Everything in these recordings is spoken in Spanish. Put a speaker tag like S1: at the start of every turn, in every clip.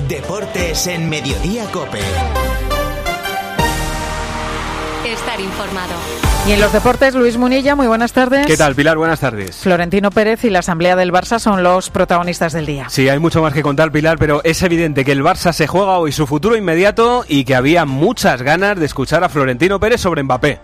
S1: Deportes en Mediodía COPE.
S2: Estar informado.
S3: Y en los deportes, Luis Munilla, muy buenas tardes.
S4: ¿Qué tal, Pilar? Buenas tardes.
S3: Florentino Pérez y la Asamblea del Barça son los protagonistas del día.
S4: Sí, hay mucho más que contar, Pilar, pero es evidente que el Barça se juega hoy su futuro inmediato y que había muchas ganas de escuchar a Florentino Pérez sobre Mbappé.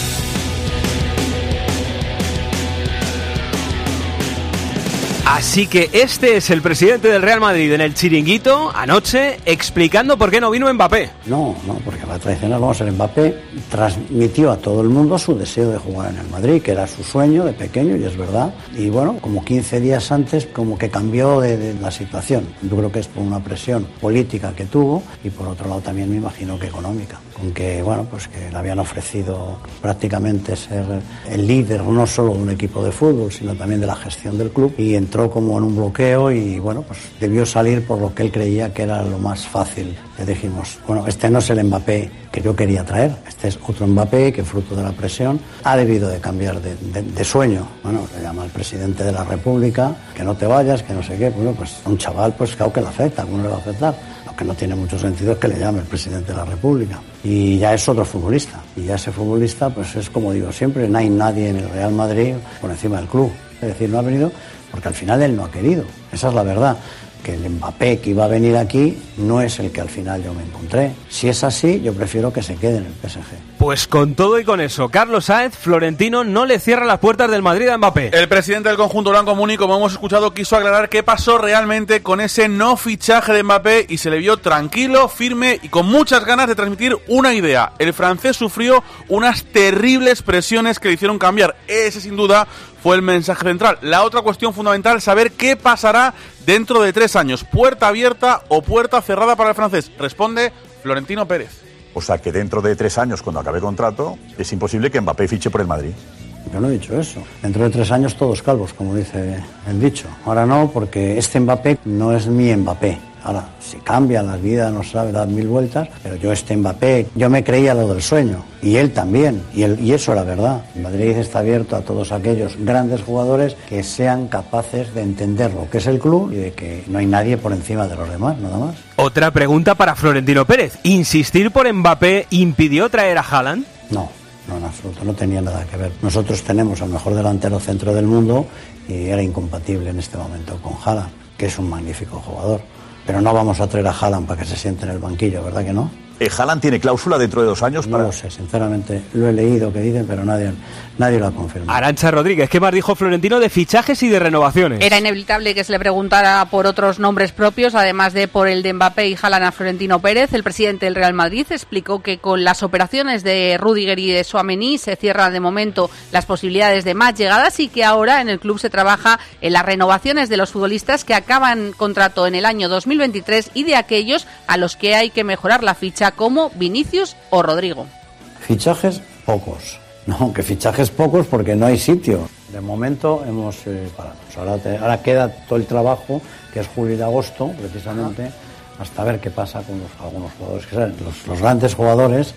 S4: Así que este es el presidente del Real Madrid en el Chiringuito anoche explicando por qué no vino Mbappé.
S5: No, porque la tradicional, vamos a ver, Mbappé transmitió a todo el mundo su deseo de jugar en el Madrid, que era su sueño de pequeño, y es verdad. Y bueno, como 15 días antes, como que cambió de la situación. Yo creo que es por una presión política que tuvo y por otro lado también me imagino que económica. Con que, bueno, pues que le habían ofrecido prácticamente ser el líder no solo de un equipo de fútbol, sino también de la gestión del club, y entró como en un bloqueo y, bueno, pues debió salir por lo que él creía que era lo más fácil. Le dijimos, bueno, este no es el Mbappé que yo quería traer, este es otro Mbappé que, fruto de la presión, ha debido de cambiar de sueño. Bueno, le llama al presidente de la República, que no te vayas, que no sé qué. Bueno, pues un chaval, pues claro que le afecta, ¿cómo le va a afectar? Lo que no tiene mucho sentido es que le llame el presidente de la República. Y ya es otro futbolista. Y ya ese futbolista, pues es como digo siempre, no hay nadie en el Real Madrid por encima del club. Es decir, no ha venido porque al final él no ha querido. Esa es la verdad. Que el Mbappé que iba a venir aquí no es el que al final yo me encontré. Si es así, yo prefiero que se quede en el PSG.
S4: Pues con todo y con eso, Carlos Sáenz, Florentino no le cierra las puertas del Madrid a Mbappé.
S6: El presidente del conjunto blanco Muni, como hemos escuchado, quiso aclarar qué pasó realmente con ese no fichaje de Mbappé y se le vio tranquilo, firme y con muchas ganas de transmitir una idea. El francés sufrió unas terribles presiones que le hicieron cambiar. Ese, sin duda, fue el mensaje central. La otra cuestión fundamental, saber qué pasará dentro de 3 años. ¿Puerta abierta o puerta cerrada para el francés? Responde Florentino Pérez.
S7: O sea que dentro de 3 años, cuando acabe contrato, es imposible que Mbappé fiche por el Madrid.
S5: Yo no he dicho eso. Dentro de 3 años todos calvos, como dice el dicho. Ahora no, porque este Mbappé no es mi Mbappé. Ahora, si cambia la vida, no sabe, dar 1000 vueltas, pero yo Mbappé, yo me creía lo del sueño, y él también, y eso era verdad. Madrid está abierto a todos aquellos grandes jugadores que sean capaces de entender lo que es el club y de que no hay nadie por encima de los demás, nada más.
S4: Otra pregunta para Florentino Pérez. ¿Insistir por Mbappé impidió traer a Haaland?
S5: No, en absoluto, no tenía nada que ver. Nosotros tenemos al mejor delantero centro del mundo y era incompatible en este momento con Haaland, que es un magnífico jugador. Pero no vamos a traer a Haaland para que se siente en el banquillo, ¿verdad que no?
S7: ¿Haaland tiene cláusula dentro de 2 años?
S5: No lo sé, sinceramente, lo he leído que dicen, pero nadie lo ha confirmado.
S4: Arantxa Rodríguez, ¿qué más dijo Florentino de fichajes y de renovaciones?
S8: Era inevitable que se le preguntara por otros nombres propios, además de por el de Mbappé y Haaland a Florentino Pérez. El presidente del Real Madrid explicó que con las operaciones de Rüdiger y de Tchouaméni se cierran de momento las posibilidades de más llegadas y que ahora en el club se trabaja en las renovaciones de los futbolistas que acaban contrato en el año 2023 y de aquellos a los que hay que mejorar la ficha, como Vinicius o Rodrigo.
S5: Fichajes pocos. No, que fichajes pocos porque no hay sitio. De momento hemos parado. Ahora queda todo el trabajo, que es julio y agosto, precisamente, hasta ver qué pasa con algunos jugadores que salen. Los grandes jugadores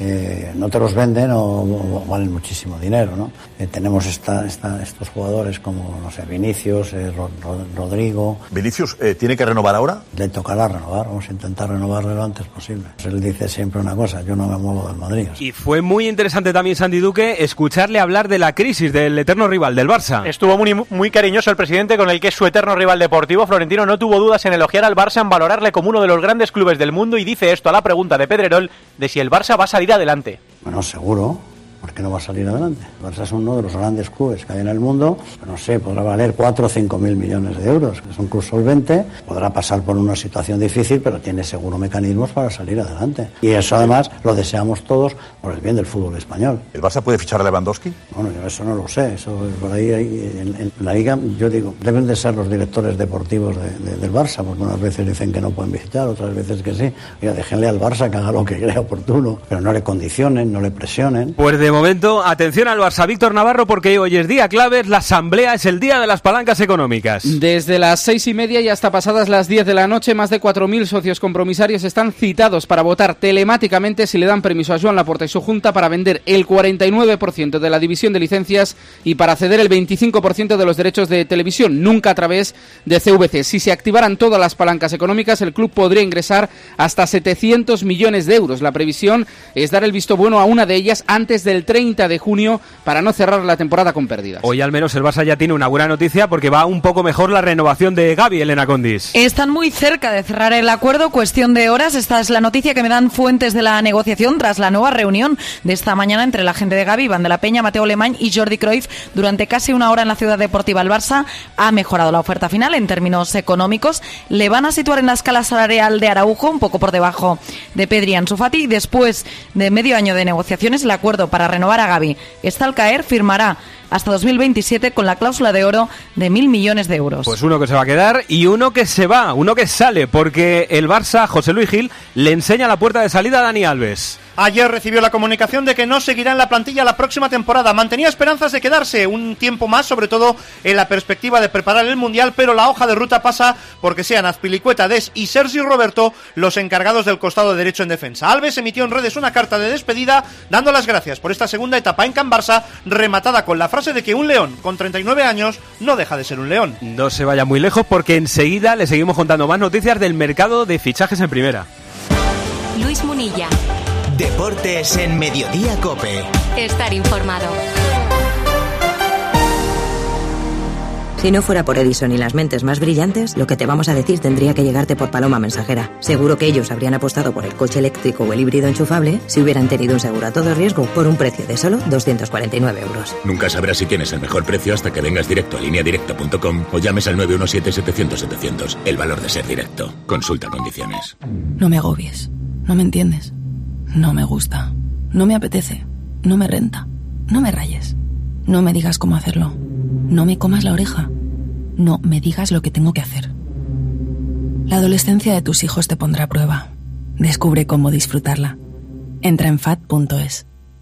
S5: no te los venden o valen muchísimo dinero, ¿no? Tenemos estos jugadores como, no sé, Vinicius, Rodrigo.
S7: ¿Vinicius tiene que renovar ahora?
S5: Le tocará renovar, vamos a intentar renovarle lo antes posible. Él dice siempre una cosa, yo no me muevo del Madrid.
S4: Y fue muy interesante también, Santi Duque, escucharle hablar de la crisis del eterno rival del Barça.
S9: Estuvo muy cariñoso el presidente con el que es su eterno rival deportivo. Florentino no tuvo dudas en elogiar al Barça, en valorarle como uno de los grandes clubes del mundo, y dice esto a la pregunta de Pedrerol de si el Barça va a salir adelante.
S5: Bueno, seguro. ¿Por qué no va a salir adelante? El Barça es uno de los grandes clubes que hay en el mundo. No sé, podrá valer 4 o 5 mil millones de euros. Es un club solvente, podrá pasar por una situación difícil, pero tiene seguro mecanismos para salir adelante. Y eso además lo deseamos todos por el bien del fútbol español.
S7: ¿El Barça puede fichar a Lewandowski?
S5: Bueno, yo eso no lo sé. Eso por ahí en la Liga, yo digo, deben de ser los directores deportivos del Barça, porque unas veces dicen que no pueden visitar, otras veces que sí. Oiga, déjenle al Barça que haga lo que crea oportuno, pero no le condicionen, no le presionen.
S4: Pues de momento, atención al Barça. Víctor Navarro, porque hoy es día clave, la asamblea, es el día de las palancas económicas.
S10: Desde las 6:30 y hasta pasadas las 10 de la noche, más de 4.000 socios compromisarios están citados para votar telemáticamente si le dan permiso a Joan Laporta y su junta para vender el 49% de la división de licencias y para ceder el 25% de los derechos de televisión, nunca a través de CVC. Si se activaran todas las palancas económicas, el club podría ingresar hasta 700 millones de euros. La previsión es dar el visto bueno a una de ellas antes del 30 de junio para no cerrar la temporada con pérdidas.
S4: Hoy al menos el Barça ya tiene una buena noticia porque va un poco mejor la renovación de Gavi, Elena Condis.
S11: Están muy cerca de cerrar el acuerdo, cuestión de horas. Esta es la noticia que me dan fuentes de la negociación tras la nueva reunión de esta mañana entre la gente de Gavi, Iván de la Peña, Mateo Alemany y Jordi Cruyff durante casi una hora en la Ciudad Deportiva. El Barça ha mejorado la oferta final en términos económicos. Le van a situar en la escala salarial de Araujo, un poco por debajo de Pedri y Ansu Fati, y después de medio año de negociaciones, el acuerdo para renovar a Gavi está al caer, firmará hasta 2027 con la cláusula de oro de 1.000 millones de euros.
S4: Pues uno que se va a quedar y uno que se va, uno que sale, porque el Barça, José Luis Gil, le enseña la puerta de salida a Dani Alves.
S12: Ayer recibió la comunicación de que no seguirá en la plantilla la próxima temporada. Mantenía esperanzas de quedarse un tiempo más, sobre todo en la perspectiva de preparar el Mundial, pero la hoja de ruta pasa porque sean Azpilicueta, Des y Sergi Roberto los encargados del costado derecho en defensa. Alves emitió en redes una carta de despedida dando las gracias por esta segunda etapa en Can Barça, rematada con la frase de que un león con 39 años no deja de ser un león.
S4: No se vaya muy lejos porque enseguida le seguimos contando más noticias del mercado de fichajes en primera.
S2: Luis Munilla.
S1: Deportes en Mediodía COPE.
S2: Estar informado.
S13: Si no fuera por Edison y las mentes más brillantes, lo que te vamos a decir tendría que llegarte por paloma mensajera. Seguro que ellos habrían apostado por el coche eléctrico o el híbrido enchufable si hubieran tenido un seguro a todo riesgo por un precio de solo 249 euros.
S14: Nunca sabrás si tienes el mejor precio hasta que vengas directo a lineadirecta.com o llames al 917-700-700. El valor de ser directo. Consulta condiciones.
S15: No me agobies. No me entiendes. No me gusta. No me apetece. No me renta. No me rayes. No me digas cómo hacerlo. No me comas la oreja. No me digas lo que tengo que hacer. La adolescencia de tus hijos te pondrá a prueba. Descubre cómo disfrutarla. Entra en FAD.es.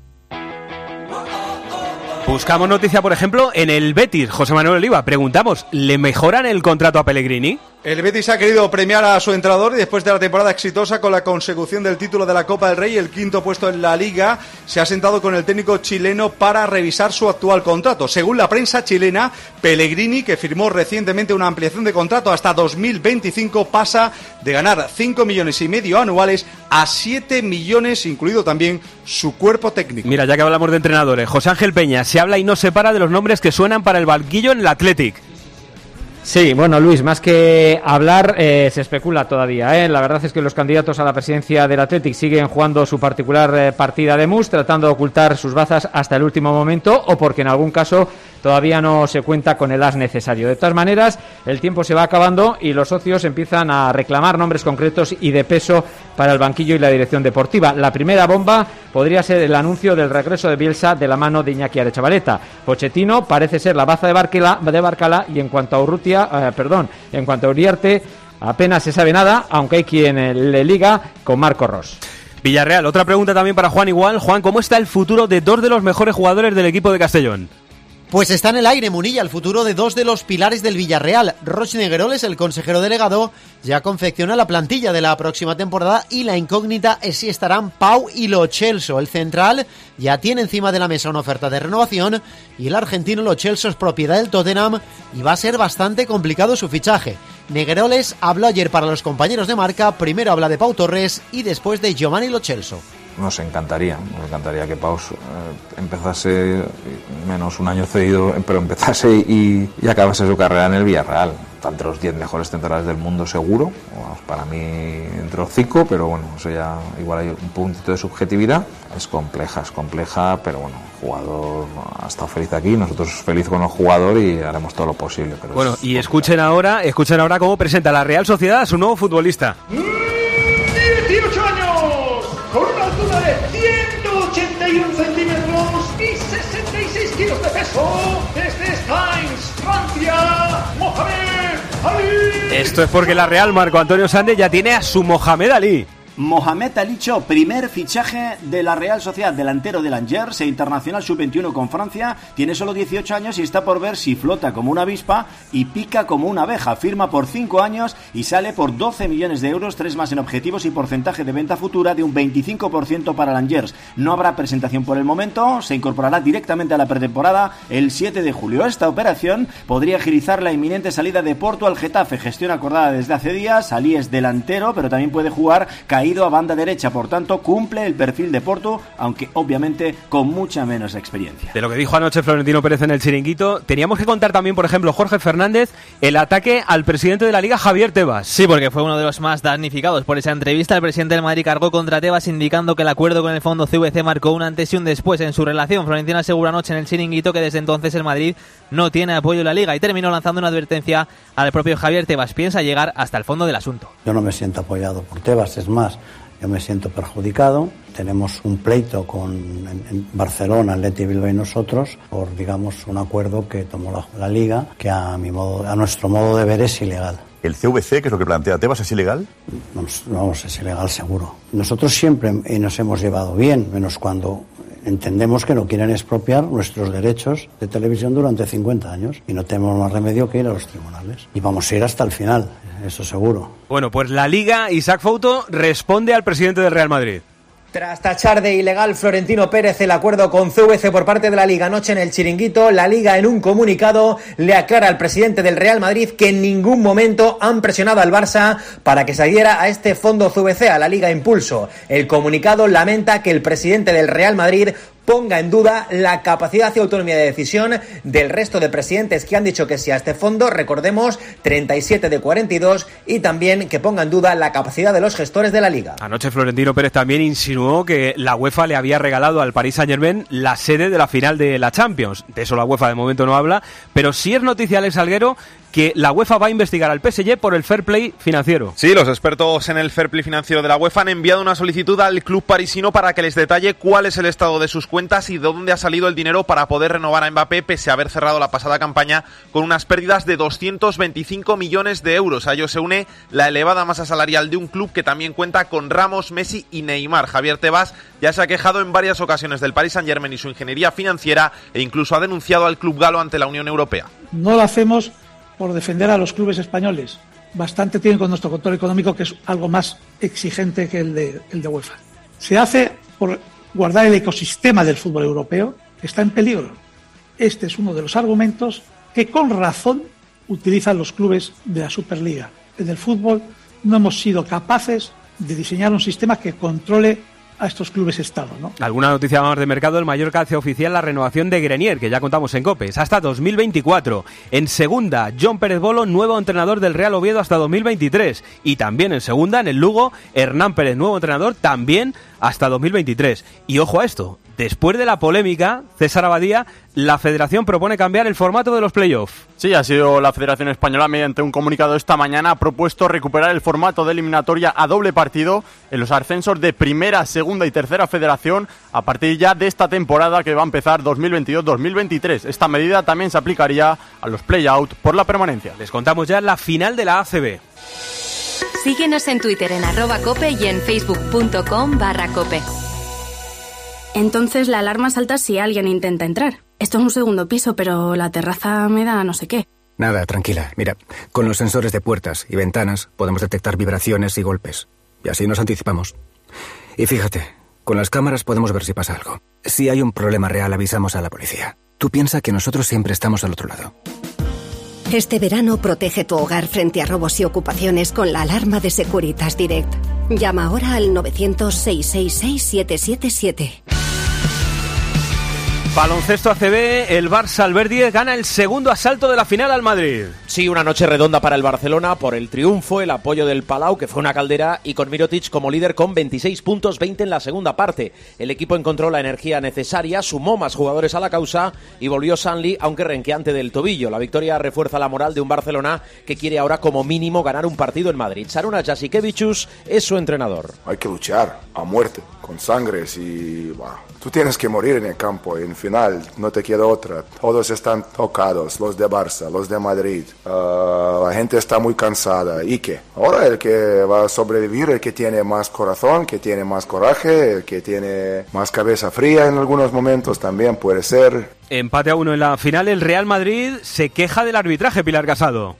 S4: Buscamos noticia, por ejemplo, en el Betis. José Manuel Oliva, preguntamos, ¿le mejoran el contrato a Pellegrini?
S16: El Betis ha querido premiar a su entrenador y después de la temporada exitosa con la consecución del título de la Copa del Rey y el 5º puesto en la Liga, se ha sentado con el técnico chileno para revisar su actual contrato. Según la prensa chilena, Pellegrini, que firmó recientemente una ampliación de contrato hasta 2025, pasa de ganar 5,5 millones anuales a 7 millones, incluido también su cuerpo técnico.
S4: Mira, ya que hablamos de entrenadores, José Ángel Peña, se habla y no se para de los nombres que suenan para el banquillo en el Athletic.
S17: Sí, bueno, Luis, más que hablar, se especula todavía, ¿eh? La verdad es que los candidatos a la presidencia del Athletic siguen jugando su particular partida de mus, tratando de ocultar sus bazas hasta el último momento, o porque en algún caso todavía no se cuenta con el as necesario. De todas maneras, el tiempo se va acabando y los socios empiezan a reclamar nombres concretos y de peso para el banquillo y la dirección deportiva. La primera bomba podría ser el anuncio del regreso de Bielsa de la mano de Iñaki Aretxabaleta. Pochettino parece ser la baza de Barcala y en cuanto a Uriarte apenas se sabe nada, aunque hay quien le liga con Marco Ros.
S4: Villarreal, otra pregunta también para Juan igual. Juan, ¿cómo está el futuro de dos de los mejores jugadores del equipo de Castellón?
S18: Pues está en el aire, Munilla, el futuro de dos de los pilares del Villarreal. Roch Negueroles, el consejero delegado, ya confecciona la plantilla de la próxima temporada y la incógnita es si estarán Pau y Lo Celso. El central ya tiene encima de la mesa una oferta de renovación y el argentino Lo Celso es propiedad del Tottenham y va a ser bastante complicado su fichaje. Negueroles habló ayer para los compañeros de Marca, primero habla de Pau Torres y después de Giovanni Lo Celso.
S19: Nos encantaría que Pau empezase menos un año cedido, pero empezase y acabase su carrera en el Villarreal. Está entre los 10 mejores centrales del mundo seguro, para mí entre los 5, pero bueno, eso ya igual hay un puntito de subjetividad. Es compleja, pero bueno, el jugador ha estado feliz aquí, nosotros felices con el jugador y haremos todo lo posible. Pero
S4: bueno, y escuchen ahora cómo presenta la Real Sociedad a su nuevo futbolista.
S20: 18 años, con una altura de 181 centímetros y 66 kilos de peso, desde Stains, Francia, Mohamed Ali.
S4: Esto es porque la Real, Marco Antonio Sande, ya tiene a su Mohamed Ali.
S21: Mohamed Alicho, primer fichaje de la Real Sociedad, delantero del Angers, internacional sub-21 con Francia, tiene solo 18 años y está por ver si flota como una avispa y pica como una abeja. Firma por 5 años y sale por 12 millones de euros, 3 más en objetivos y porcentaje de venta futura de un 25% para el Angers. No habrá presentación por el momento, se incorporará directamente a la pretemporada el 7 de julio. Esta operación podría agilizar la inminente salida de Porto al Getafe, gestión acordada desde hace días. Ali es delantero, pero también puede jugar caído a banda derecha, por tanto cumple el perfil de Porto, aunque obviamente con mucha menos experiencia.
S4: De lo que dijo anoche Florentino Pérez en el Chiringuito, teníamos que contar también, por ejemplo, Jorge Fernández, el ataque al presidente de la Liga, Javier Tebas.
S22: Sí, porque fue uno de los más damnificados por esa entrevista. El presidente del Madrid cargó contra Tebas, indicando que el acuerdo con el fondo CVC marcó un antes y un después en su relación. Florentino aseguró anoche en el Chiringuito que desde entonces el Madrid no tiene apoyo en la Liga y terminó lanzando una advertencia al propio Javier Tebas. Piensa llegar hasta el fondo del asunto.
S5: Yo no me siento apoyado por Tebas, es más, yo me siento perjudicado. Tenemos un pleito en Barcelona, Athletic Bilbao y nosotros, por, digamos, un acuerdo que tomó la Liga, que a nuestro modo de ver es ilegal.
S7: ¿El CVC, que es lo que plantea Tebas, es ilegal?
S5: No, es ilegal seguro. Nosotros siempre nos hemos llevado bien, menos cuando entendemos que no quieren expropiar nuestros derechos de televisión durante 50 años y no tenemos más remedio que ir a los tribunales. Y vamos a ir hasta el final, eso seguro.
S4: Bueno, pues la Liga, Isaac Fouto, responde al presidente del Real Madrid.
S23: Tras tachar de ilegal Florentino Pérez el acuerdo con CVC por parte de la Liga anoche en el Chiringuito, la Liga en un comunicado le aclara al presidente del Real Madrid que en ningún momento han presionado al Barça para que se adhiera a este fondo CVC, a la Liga Impulso. El comunicado lamenta que el presidente del Real Madrid ponga en duda la capacidad y autonomía de decisión del resto de presidentes que han dicho que sí a este fondo, recordemos 37 de 42, y también que ponga en duda la capacidad de los gestores de la Liga.
S4: Anoche Florentino Pérez también insinuó que la UEFA le había regalado al Paris Saint-Germain la sede de la final de la Champions. De eso la UEFA de momento no habla, pero sí es noticia, Alex Salguero, que la UEFA va a investigar al PSG por el fair play financiero.
S24: Sí, los expertos en el fair play financiero de la UEFA han enviado una solicitud al club parisino para que les detalle cuál es el estado de sus cuentas y de dónde ha salido el dinero para poder renovar a Mbappé, pese a haber cerrado la pasada campaña con unas pérdidas de 225 millones de euros. A ello se une la elevada masa salarial de un club que también cuenta con Ramos, Messi y Neymar. Javier Tebas ya se ha quejado en varias ocasiones del Paris Saint-Germain y su ingeniería financiera e incluso ha denunciado al club galo ante la Unión Europea.
S25: No lo hacemos por defender a los clubes españoles. Bastante tienen con nuestro control económico, que es algo más exigente que el de UEFA. Se hace por guardar el ecosistema del fútbol europeo, que está en peligro. Este es uno de los argumentos que con razón utilizan los clubes de la Superliga. En el fútbol no hemos sido capaces de diseñar un sistema que controle a estos clubes Estado, ¿no?
S4: Alguna noticia más de mercado: el Mallorca hace oficial la renovación de Grenier, que ya contamos en COPE, hasta 2024. En segunda, John Pérez Bolo, nuevo entrenador del Real Oviedo hasta 2023. Y también en segunda, en el Lugo, Hernán Pérez, nuevo entrenador, también hasta 2023. Y ojo a esto, después de la polémica, César Abadía, la Federación propone cambiar el formato de los playoffs.
S26: Sí, ha sido la Federación Española, mediante un comunicado esta mañana, ha propuesto recuperar el formato de eliminatoria a doble partido en los ascensos de Primera, Segunda y Tercera Federación a partir ya de esta temporada que va a empezar 2022-2023. Esta medida también se aplicaría a los play-out por la permanencia.
S4: Les contamos ya la final de la ACB.
S2: Síguenos en Twitter en @cope y en facebook.com/cope.
S27: Entonces la alarma salta si alguien intenta entrar. Esto es un segundo piso, pero la terraza me da no sé qué.
S28: Nada, tranquila. Mira, con los sensores de puertas y ventanas podemos detectar vibraciones y golpes. Y así nos anticipamos. Y fíjate, con las cámaras podemos ver si pasa algo. Si hay un problema real, avisamos a la policía. Tú piensa que nosotros siempre estamos al otro lado.
S29: Este verano protege tu hogar frente a robos y ocupaciones con la alarma de Securitas Direct. Llama ahora al 900-666-777.
S4: Baloncesto ACB, el Barça Alberdi gana el segundo asalto de la final al Madrid.
S30: Sí, una noche redonda para el Barcelona por el triunfo, el apoyo del Palau, que fue una caldera, y con Mirotic como líder con 26 puntos, 20 en la segunda parte. El equipo encontró la energía necesaria, sumó más jugadores a la causa y volvió Sanli, aunque renqueante del tobillo. La victoria refuerza la moral de un Barcelona que quiere ahora como mínimo ganar un partido en Madrid. Šarūnas Jasikevičius es su entrenador.
S31: Hay que luchar a muerte
S1: con sangre y tú tienes que morir en el campo. En final no te queda otra. Todos están tocados, los de Barça, los de Madrid. La gente está muy cansada. ¿Y qué? Ahora el que va a sobrevivir, el que tiene más corazón, que tiene más coraje, el que tiene más cabeza fría en algunos momentos también puede ser.
S4: Empate a 1 en la final. El Real Madrid se queja del arbitraje, Pilar Casado.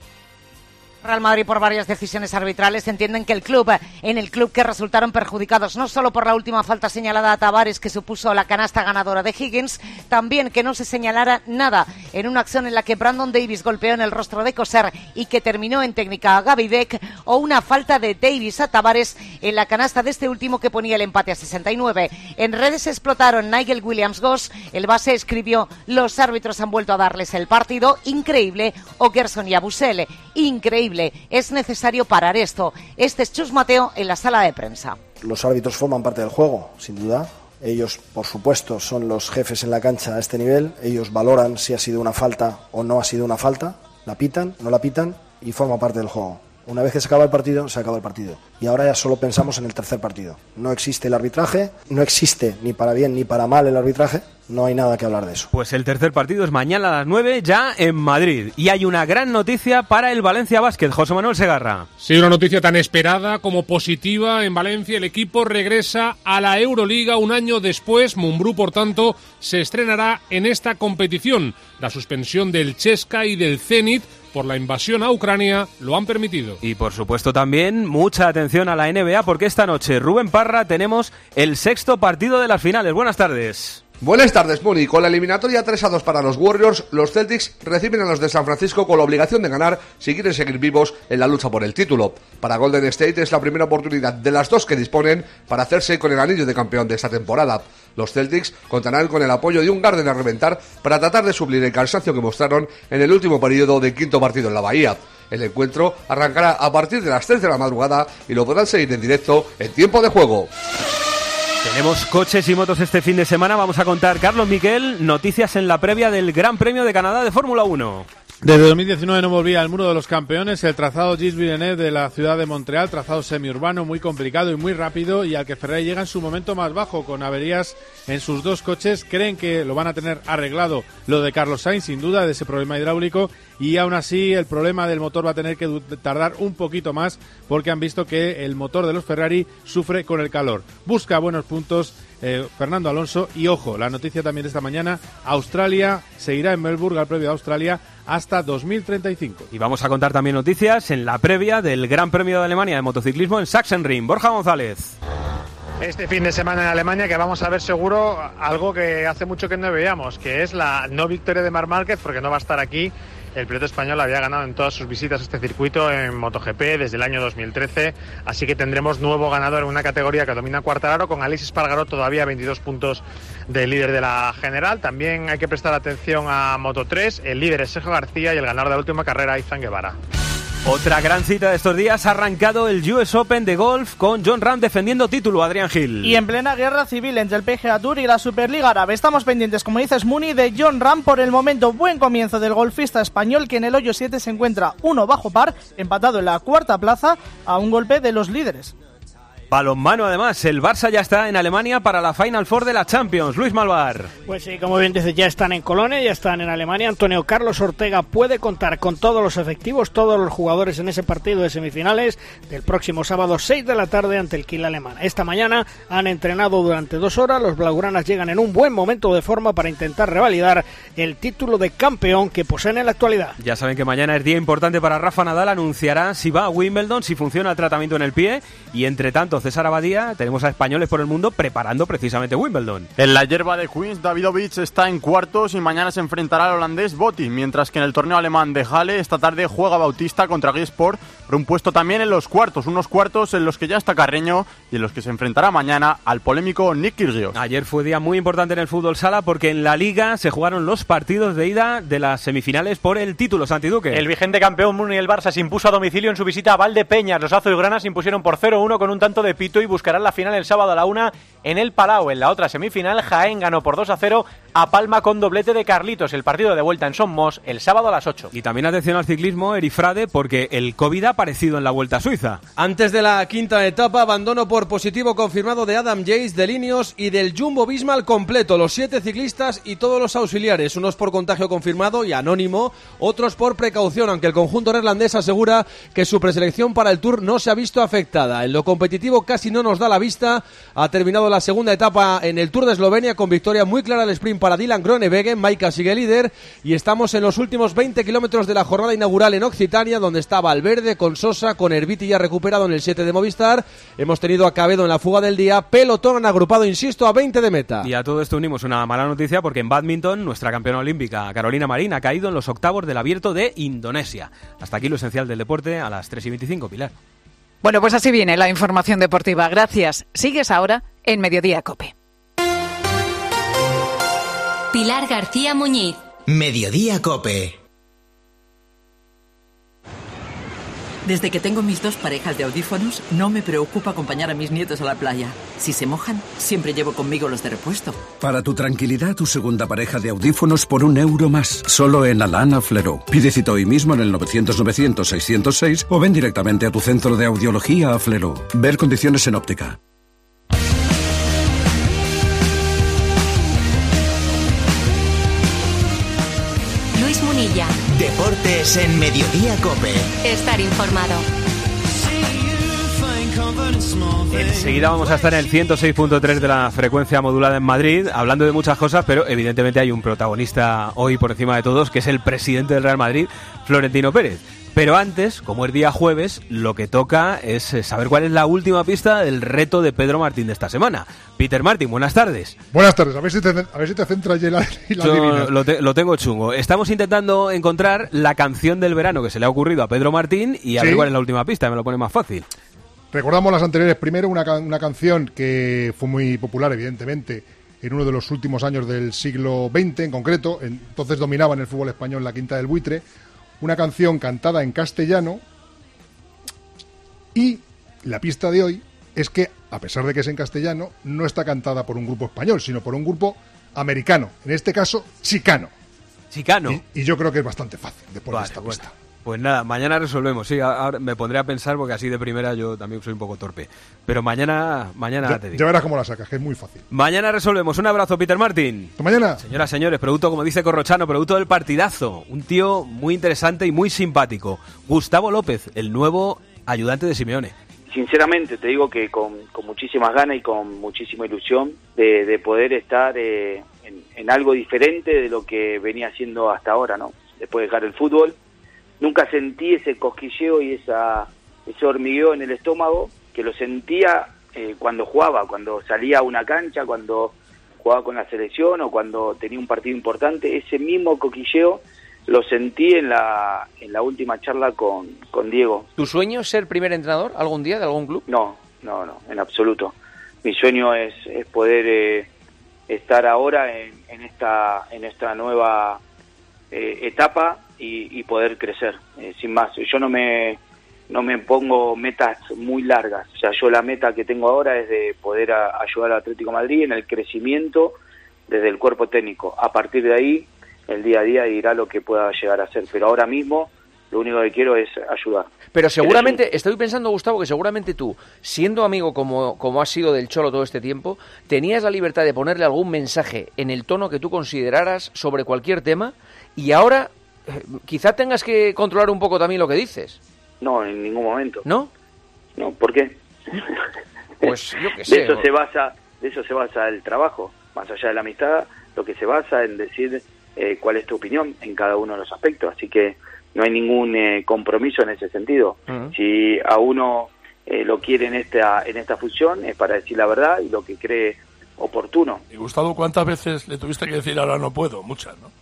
S3: Real Madrid, por varias decisiones arbitrales, entienden que en el club que resultaron perjudicados no solo por la última falta señalada a Tavares, que supuso la canasta ganadora de Higgins, también que no se señalara nada en una acción en la que Brandon Davis golpeó en el rostro de Coser y que terminó en técnica a Gaby Deck, o una falta de Davis a Tavares en la canasta de este último que ponía el empate a 69. En redes explotaron Nigel Williams-Goss, el base escribió: los árbitros han vuelto a darles el partido, increíble, o Gerson y Abusele, increíble. Es necesario parar esto. Este es Chus Mateo en la sala de prensa.
S6: Los árbitros forman parte del juego, sin duda. Ellos, por supuesto, son los jefes en la cancha a este nivel. Ellos valoran si ha sido una falta o no ha sido una falta. La pitan, no la pitan y forma parte del juego. Una vez que se acaba el partido, se acaba el partido. Y ahora ya solo pensamos en el tercer partido. No existe el arbitraje, no existe ni para bien ni para mal el arbitraje. No hay nada que hablar de eso.
S4: Pues el tercer partido es mañana a las 9, ya en Madrid. Y hay una gran noticia para el Valencia Basket. José Manuel Segarra.
S8: Sí, una noticia tan esperada como positiva. En Valencia el equipo regresa a la Euroliga un año después. Mumbrú, por tanto, se estrenará en esta competición. La suspensión del Chesca y del Zenit por la invasión a Ucrania lo han permitido.
S4: Y por supuesto también mucha atención a la NBA, porque esta noche, Rubén Parra, tenemos el sexto partido de las finales. Buenas tardes.
S9: Buenas tardes, Moni. Con la eliminatoria 3-2 para los Warriors, los Celtics reciben a los de San Francisco con la obligación de ganar si quieren seguir vivos en la lucha por el título. Para Golden State es la primera oportunidad de las dos que disponen para hacerse con el anillo de campeón de esta temporada. Los Celtics contarán con el apoyo de un Garden a reventar para tratar de suplir el cansancio que mostraron en el último periodo del quinto partido en la Bahía. El encuentro arrancará a partir de las 3 de la madrugada y lo podrán seguir en directo en tiempo de juego.
S4: Tenemos coches y motos este fin de semana. Vamos a contar, Carlos Miquel, noticias en la previa del Gran Premio de Canadá de Fórmula 1.
S10: Desde 2019 no volvía al Muro de los Campeones el trazado Gilles Villeneuve de la ciudad de Montreal, trazado semiurbano muy complicado y muy rápido, y al que Ferrari llega en su momento más bajo, con averías en sus dos coches. Creen que lo van a tener arreglado lo de Carlos Sainz, sin duda, de ese problema hidráulico, y aún así el problema del motor va a tener que tardar un poquito más, porque han visto que el motor de los Ferrari sufre con el calor. Busca buenos puntos Fernando Alonso, y ojo, la noticia también de esta mañana: Australia seguirá en Melbourne, al previo de Australia, hasta 2035.
S4: Y vamos a contar también noticias en la previa del Gran Premio de Alemania de motociclismo en Sachsenring. Borja González.
S11: Este fin de semana en Alemania, que vamos a ver seguro algo que hace mucho que no veíamos, que es la no victoria de Marc Márquez, porque no va a estar aquí. El piloto español había ganado en todas sus visitas a este circuito en MotoGP desde el año 2013, así que tendremos nuevo ganador en una categoría que domina Quartararo, con Aleix Espargaró todavía a 22 puntos del líder de la general. También hay que prestar atención a Moto3, el líder es Sergio García y el ganador de la última carrera, Izan Guevara.
S4: Otra gran cita de estos días: ha arrancado el US Open de golf con Jon Rahm defendiendo título, Adrián Gil.
S12: Y en plena guerra civil entre el PGA Tour y la Superliga Árabe. Estamos pendientes, como dices, Muni, de Jon Rahm. Por el momento, buen comienzo del golfista español, que en el hoyo 7 se encuentra 1 bajo par, empatado en la cuarta plaza a un golpe de los líderes.
S4: Balonmano, además, el Barça ya está en Alemania para la Final Four de la Champions. Luis Malvar.
S13: Pues sí, como bien dices, ya están en Colonia, ya están en Alemania. Antonio Carlos Ortega puede contar con todos los efectivos, todos los jugadores en ese partido de semifinales del próximo sábado 6 de la tarde ante el Kiel alemán. Esta mañana han entrenado durante 2 horas. Los blaugranas llegan en un buen momento de forma para intentar revalidar el título de campeón que poseen en la actualidad.
S4: Ya saben que mañana es día importante para Rafa Nadal. Anunciará si va a Wimbledon, si funciona el tratamiento en el pie, y entre tanto, César Abadía, tenemos a españoles por el mundo preparando precisamente Wimbledon.
S26: En la hierba de Queens, Davidovich está en cuartos y mañana se enfrentará al holandés Botti, mientras que en el torneo alemán de Halle esta tarde juega Bautista contra Guy Sport por un puesto también en los cuartos, unos cuartos en los que ya está Carreño y en los que se enfrentará mañana al polémico Nick Kyrgios.
S4: Ayer fue día muy importante en el fútbol sala, porque en la Liga se jugaron los partidos de ida de las semifinales por el título. Santi Duque.
S22: El vigente campeón Muni, el Barça, se impuso a domicilio en su visita a Valdepeñas. Los azulgranas se impusieron por 0-1 con un tanto de Pito y buscarán la final el sábado a la 1 en el Palau. En la otra semifinal, Jaén ganó por 2-0 a Palma con doblete de Carlitos. El partido de vuelta en Son Mos el sábado a las 8.
S4: Y también atención al ciclismo, Erifrade, porque el COVID ha aparecido en la Vuelta a Suiza.
S5: Antes de la quinta etapa, abandono por positivo confirmado de Adam Yates, de Ineos y del Jumbo-Visma al completo, los 7 ciclistas y todos los auxiliares, unos por contagio confirmado y anónimo, otros por precaución, aunque el conjunto neerlandés asegura que su preselección para el Tour no se ha visto afectada. En lo competitivo casi no nos da la vista, ha terminado la segunda etapa en el Tour de Eslovenia con victoria muy clara al sprint para Dylan Groenewegen, Maika sigue líder y estamos en los últimos 20 kilómetros de la jornada inaugural en Occitania, donde está Valverde con Sosa, con Erviti ya recuperado en el 7 de Movistar. Hemos tenido a Cabedo en la fuga del día, pelotón han agrupado, insisto, a 20 de meta.
S4: Y a todo esto unimos una mala noticia porque en bádminton nuestra campeona olímpica Carolina Marín ha caído en los octavos del Abierto de Indonesia. Hasta aquí lo esencial del deporte a las 3:25, Pilar.
S7: Bueno, pues así viene la información deportiva. Gracias. Sigues ahora en Mediodía COPE.
S2: Pilar García Muñiz.
S14: Mediodía COPE.
S15: Desde que tengo mis 2 parejas de audífonos, no me preocupa acompañar a mis nietos a la playa. Si se mojan, siempre llevo conmigo los de repuesto.
S16: Para tu tranquilidad, tu segunda pareja de audífonos por €1 más. Solo en Alana Flero. Pide cita hoy mismo en el 900-900-606 o ven directamente a tu centro de audiología a Flero. Ver condiciones en óptica.
S2: Luis Munilla.
S14: Deportes en Mediodía COPE.
S2: Estar informado.
S4: Enseguida vamos a estar en el 106.3 de la frecuencia modulada en Madrid, hablando de muchas cosas, pero evidentemente hay un protagonista hoy por encima de todos, que es el presidente del Real Madrid, Florentino Pérez. Pero antes, como es día jueves, lo que toca es saber cuál es la última pista del reto de Pedro Martín de esta semana. Peter Martín, buenas tardes.
S17: Buenas tardes, a ver si te centras y la adivinas.
S4: Lo tengo chungo. Estamos intentando encontrar la canción del verano que se le ha ocurrido a Pedro Martín y a ver cuál es la última pista, me lo pone más fácil.
S17: Recordamos las anteriores. Primero, una canción que fue muy popular, evidentemente, en uno de los últimos años del siglo XX, en concreto. Entonces dominaba en el fútbol español La Quinta del Buitre. Una canción cantada en castellano. Y la pista de hoy es que, a pesar de que es en castellano, no está cantada por un grupo español, sino por un grupo americano. En este caso, chicano.
S4: ¿Chicano?
S17: Y yo creo que es bastante fácil de poner esta pista.
S4: Pues nada, mañana resolvemos. Sí, ahora me pondré a pensar porque así de primera yo también soy un poco torpe. Pero mañana te digo.
S17: Ya verás cómo la sacas, que es muy fácil.
S4: Mañana resolvemos. Un abrazo, Peter Martín.
S17: ¿Hasta mañana?
S4: Señoras, señores, producto, como dice Corrochano, producto del partidazo. Un tío muy interesante y muy simpático. Gustavo López, el nuevo ayudante de Simeone.
S18: Sinceramente te digo que con muchísimas ganas y con muchísima ilusión de poder estar en algo diferente de lo que venía haciendo hasta ahora, ¿no? Después de dejar el fútbol, nunca sentí ese cosquilleo y ese hormigueo en el estómago que lo sentía cuando jugaba, cuando salía a una cancha, cuando jugaba con la selección o cuando tenía un partido importante. Ese mismo cosquilleo lo sentí en la última charla con Diego.
S19: ¿Tu sueño es ser primer entrenador algún día de algún club?
S18: No, en absoluto. Mi sueño es poder estar ahora en esta nueva etapa y poder crecer, sin más. Yo no me pongo metas muy largas. O sea, yo la meta que tengo ahora es de poder ayudar al Atlético de Madrid en el crecimiento desde el cuerpo técnico. A partir de ahí, el día a día dirá lo que pueda llegar a ser. Pero ahora mismo, lo único que quiero es ayudar.
S19: Pero seguramente, estoy pensando, Gustavo, que seguramente tú, siendo amigo como has sido del Cholo todo este tiempo, tenías la libertad de ponerle algún mensaje en el tono que tú consideraras sobre cualquier tema, y ahora quizá tengas que controlar un poco también lo que dices.
S18: No, en ningún momento.
S19: ¿No?
S18: No, ¿por qué?
S19: Pues yo qué sé.
S18: De eso se basa el trabajo, más allá de la amistad, lo que se basa en decir cuál es tu opinión en cada uno de los aspectos, así que no hay ningún compromiso en ese sentido. Uh-huh. Si a uno lo quiere en esta fusión es para decir la verdad y lo que cree oportuno.
S20: Y Gustavo, ¿cuántas veces le tuviste que decir ahora no puedo? Muchas, ¿no?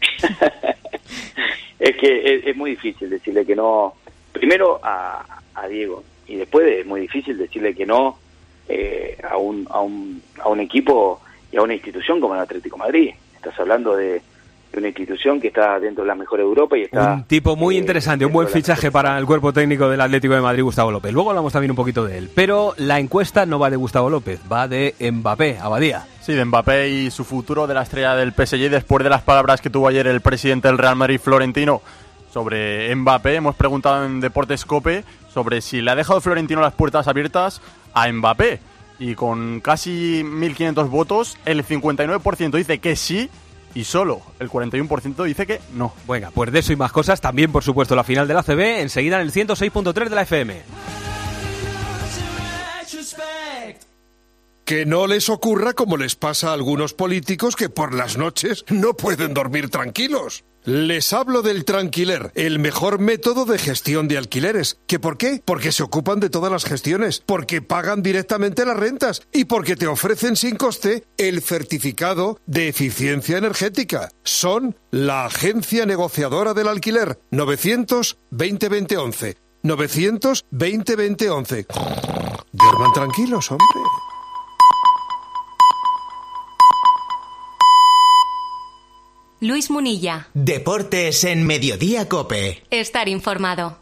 S18: Es que es muy difícil decirle que no, primero a Diego, y después es muy difícil decirle que no a un equipo y a una institución como el Atlético de Madrid. Estás hablando de una institución que está dentro de las mejores de Europa y está...
S4: Un tipo muy interesante, un buen fichaje para el cuerpo técnico del Atlético de Madrid, Gustavo López. Luego hablamos también un poquito de él. Pero la encuesta no va de Gustavo López, va de Mbappé, Abadía.
S26: Sí, de Mbappé y su futuro, de la estrella del PSG, después de las palabras que tuvo ayer el presidente del Real Madrid, Florentino, sobre Mbappé. Hemos preguntado en Deportes COPE sobre si le ha dejado Florentino las puertas abiertas a Mbappé. Y con casi 1.500 votos, el 59% dice que sí y solo el 41% dice que no.
S4: Venga, pues de eso y más cosas, también por supuesto la final de la ACB, enseguida en el 106.3 de la FM.
S1: Que no les ocurra como les pasa a algunos políticos que por las noches no pueden dormir tranquilos. Les hablo del Tranquiler, el mejor método de gestión de alquileres. ¿Que por qué? Porque se ocupan de todas las gestiones, porque pagan directamente las rentas y porque te ofrecen sin coste el certificado de eficiencia energética. Son la agencia negociadora del alquiler. 900-20-20-11. 900-20-20-11. Duerman tranquilos, hombre.
S2: Luis Munilla.
S14: Deportes en Mediodía COPE.
S2: Estar informado.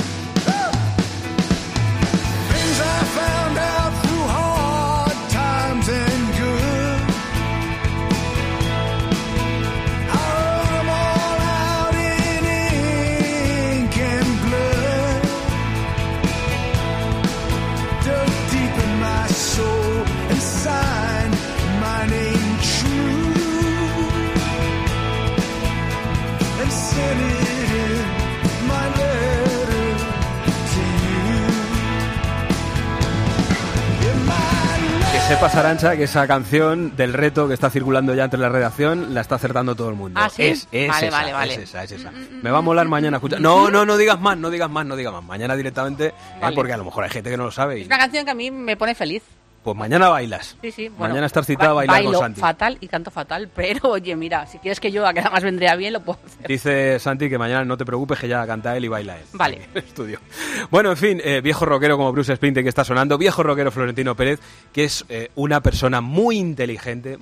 S4: Sepas, Arantxa, que esa canción del reto que está circulando ya entre la redacción la está acertando todo el mundo.
S3: ¿Ah, sí?
S4: Es
S3: Vale.
S4: esa. Me va a molar mañana escuchar. No digas más. Mañana directamente,
S3: Vale.
S4: Porque a lo mejor hay gente que no lo sabe.
S3: Es una canción que a mí me pone feliz.
S4: Pues mañana bailas.
S3: Sí. Bueno,
S4: mañana estás citada a bailar
S3: bailo
S4: con Santi.
S3: fatal y canto fatal, pero oye, mira, si quieres que yo, a que además vendría bien, lo puedo hacer.
S4: Dice Santi que mañana no te preocupes, que ya canta él y baila él.
S3: Vale.
S4: Estudio. Bueno, en fin, viejo rockero como Bruce Springsteen que está sonando, viejo rockero Florentino Pérez, que es una persona muy inteligente,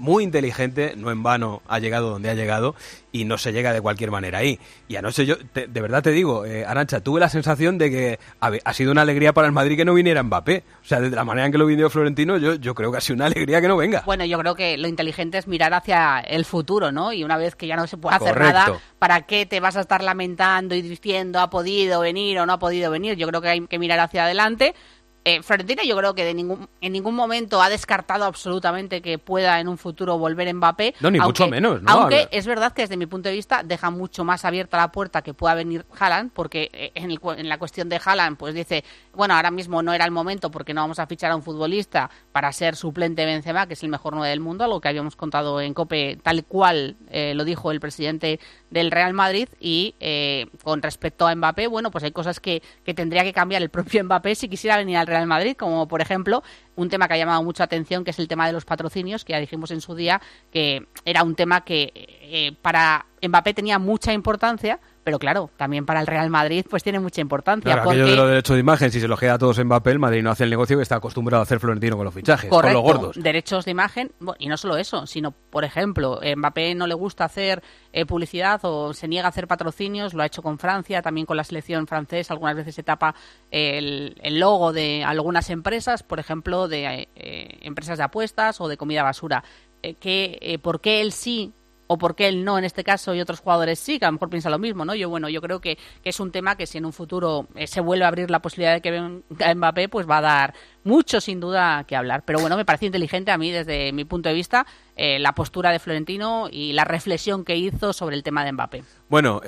S4: no en vano ha llegado donde ha llegado y no se llega de cualquier manera ahí. Y anoche yo, de verdad te digo, Arantxa, tuve la sensación de que ha sido una alegría para el Madrid que no viniera Mbappé. O sea, de la manera en que lo vino Florentino, yo creo que ha sido una alegría que no venga.
S3: Bueno, yo creo que lo inteligente es mirar hacia el futuro, ¿no? Y una vez que ya no se puede hacer
S4: Correcto.
S3: nada, ¿para qué te vas a estar lamentando y diciendo ha podido venir o no ha podido venir? Yo creo que hay que mirar hacia adelante. Florentino yo creo que en ningún momento ha descartado absolutamente que pueda en un futuro volver Mbappé.
S4: No, ni mucho menos, ¿no?
S3: Aunque es verdad que desde mi punto de vista deja mucho más abierta la puerta que pueda venir Haaland, porque en la cuestión de Haaland pues dice, bueno, ahora mismo no era el momento porque no vamos a fichar a un futbolista para ser suplente de Benzema, que es el mejor 9 del mundo, algo que habíamos contado en COPE tal cual lo dijo el presidente del Real Madrid. Y con respecto a Mbappé, bueno, pues hay cosas que tendría que cambiar el propio Mbappé si quisiera venir al Real Madrid, como por ejemplo un tema que ha llamado mucha atención, que es el tema de los patrocinios, que ya dijimos en su día que era un tema que para Mbappé tenía mucha importancia, pero claro, también para el Real Madrid pues tiene mucha importancia.
S4: Claro, aquello de los derechos de imagen, si se los queda a todos Mbappé, el Madrid no hace el negocio que está acostumbrado a hacer Florentino con los fichajes,
S3: correcto,
S4: con los gordos.
S3: Derechos de imagen, y no solo eso, sino, por ejemplo, Mbappé no le gusta hacer publicidad o se niega a hacer patrocinios, lo ha hecho con Francia, también con la selección francesa, algunas veces se tapa el logo de algunas empresas, por ejemplo, de empresas de apuestas o de comida basura. ¿Por qué él sí o por qué él no en este caso y otros jugadores sí, que a lo mejor piensa lo mismo, ¿no? Yo creo que es un tema que si en un futuro se vuelve a abrir la posibilidad de que venga Mbappé, pues va a dar mucho sin duda que hablar. Pero bueno, me parece inteligente a mí desde mi punto de vista la postura de Florentino y la reflexión que hizo sobre el tema de Mbappé.
S4: Bueno,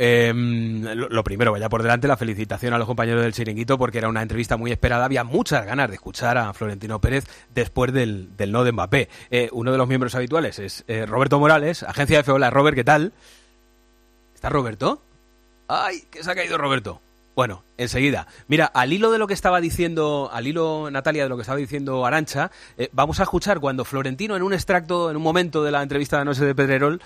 S4: lo primero, vaya por delante la felicitación a los compañeros del Chiringuito porque era una entrevista muy esperada, había muchas ganas de escuchar a Florentino Pérez después del no de Mbappé. Uno de los miembros habituales es Roberto Morales, agencia de Hola, Robert, ¿qué tal? ¿Está Roberto? ¡Ay, que se ha caído Roberto! Bueno, enseguida. Mira, al hilo de lo que estaba diciendo, Natalia, de lo que estaba diciendo Arantxa, vamos a escuchar cuando Florentino, en un extracto, en un momento de la entrevista de anoche de Pedrerol,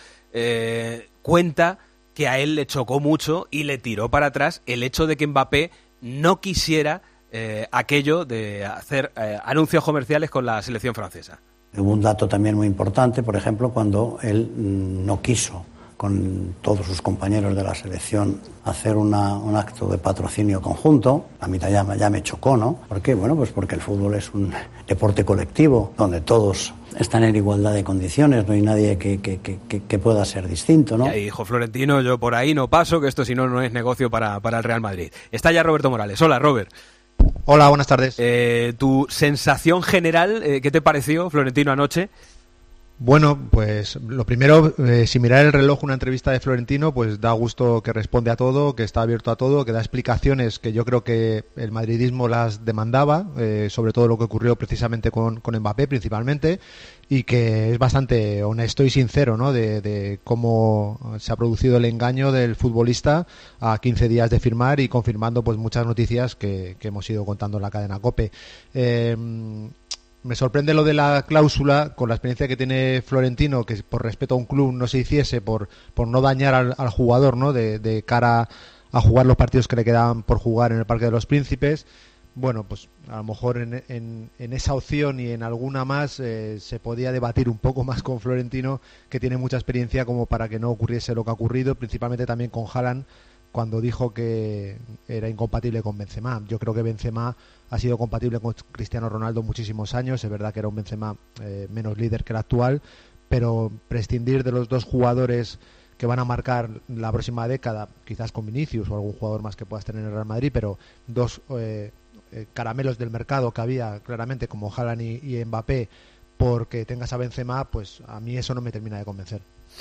S4: cuenta que a él le chocó mucho y le tiró para atrás el hecho de que Mbappé no quisiera aquello de hacer anuncios comerciales con la selección francesa.
S21: Hubo un dato también muy importante, por ejemplo, cuando él no quiso
S6: con todos sus compañeros de la selección hacer un acto de patrocinio conjunto. A mí ya me chocó, ¿no? ¿Por qué? Bueno, pues porque el fútbol es un deporte colectivo donde todos están en igualdad de condiciones, no hay nadie que pueda ser distinto, ¿no?
S4: Ya dijo Florentino, yo por ahí no paso, que esto si no es negocio para el Real Madrid. Está ya Roberto Morales. Hola, Robert.
S8: Hola, buenas tardes.
S4: Tu sensación general, ¿qué te pareció, Florentino, anoche?
S8: Bueno, pues lo primero, si mirar el reloj, una entrevista de Florentino, pues da gusto que responde a todo, que está abierto a todo, que da explicaciones que yo creo que el madridismo las demandaba, sobre todo lo que ocurrió precisamente con Mbappé principalmente, y que es bastante honesto y sincero, ¿no? De cómo se ha producido el engaño del futbolista a 15 días de firmar y confirmando pues muchas noticias que hemos ido contando en la cadena COPE. Me sorprende lo de la cláusula, con la experiencia que tiene Florentino, que por respeto a un club no se hiciese por no dañar al jugador, ¿no? De cara a jugar los partidos que le quedaban por jugar en el Parque de los Príncipes. Bueno, pues a lo mejor en esa opción y en alguna más se podía debatir un poco más con Florentino, que tiene mucha experiencia como para que no ocurriese lo que ha ocurrido, principalmente también con Haaland, cuando dijo que era incompatible con Benzema. Yo creo que Benzema ha sido compatible con Cristiano Ronaldo muchísimos años. Es verdad que era un Benzema menos líder que el actual, pero prescindir de los dos jugadores que van a marcar la próxima década, quizás con Vinicius o algún jugador más que puedas tener en el Real Madrid, pero dos caramelos del mercado que había claramente como Haaland y Mbappé, porque tengas a Benzema, pues a mí eso no me termina de convencer.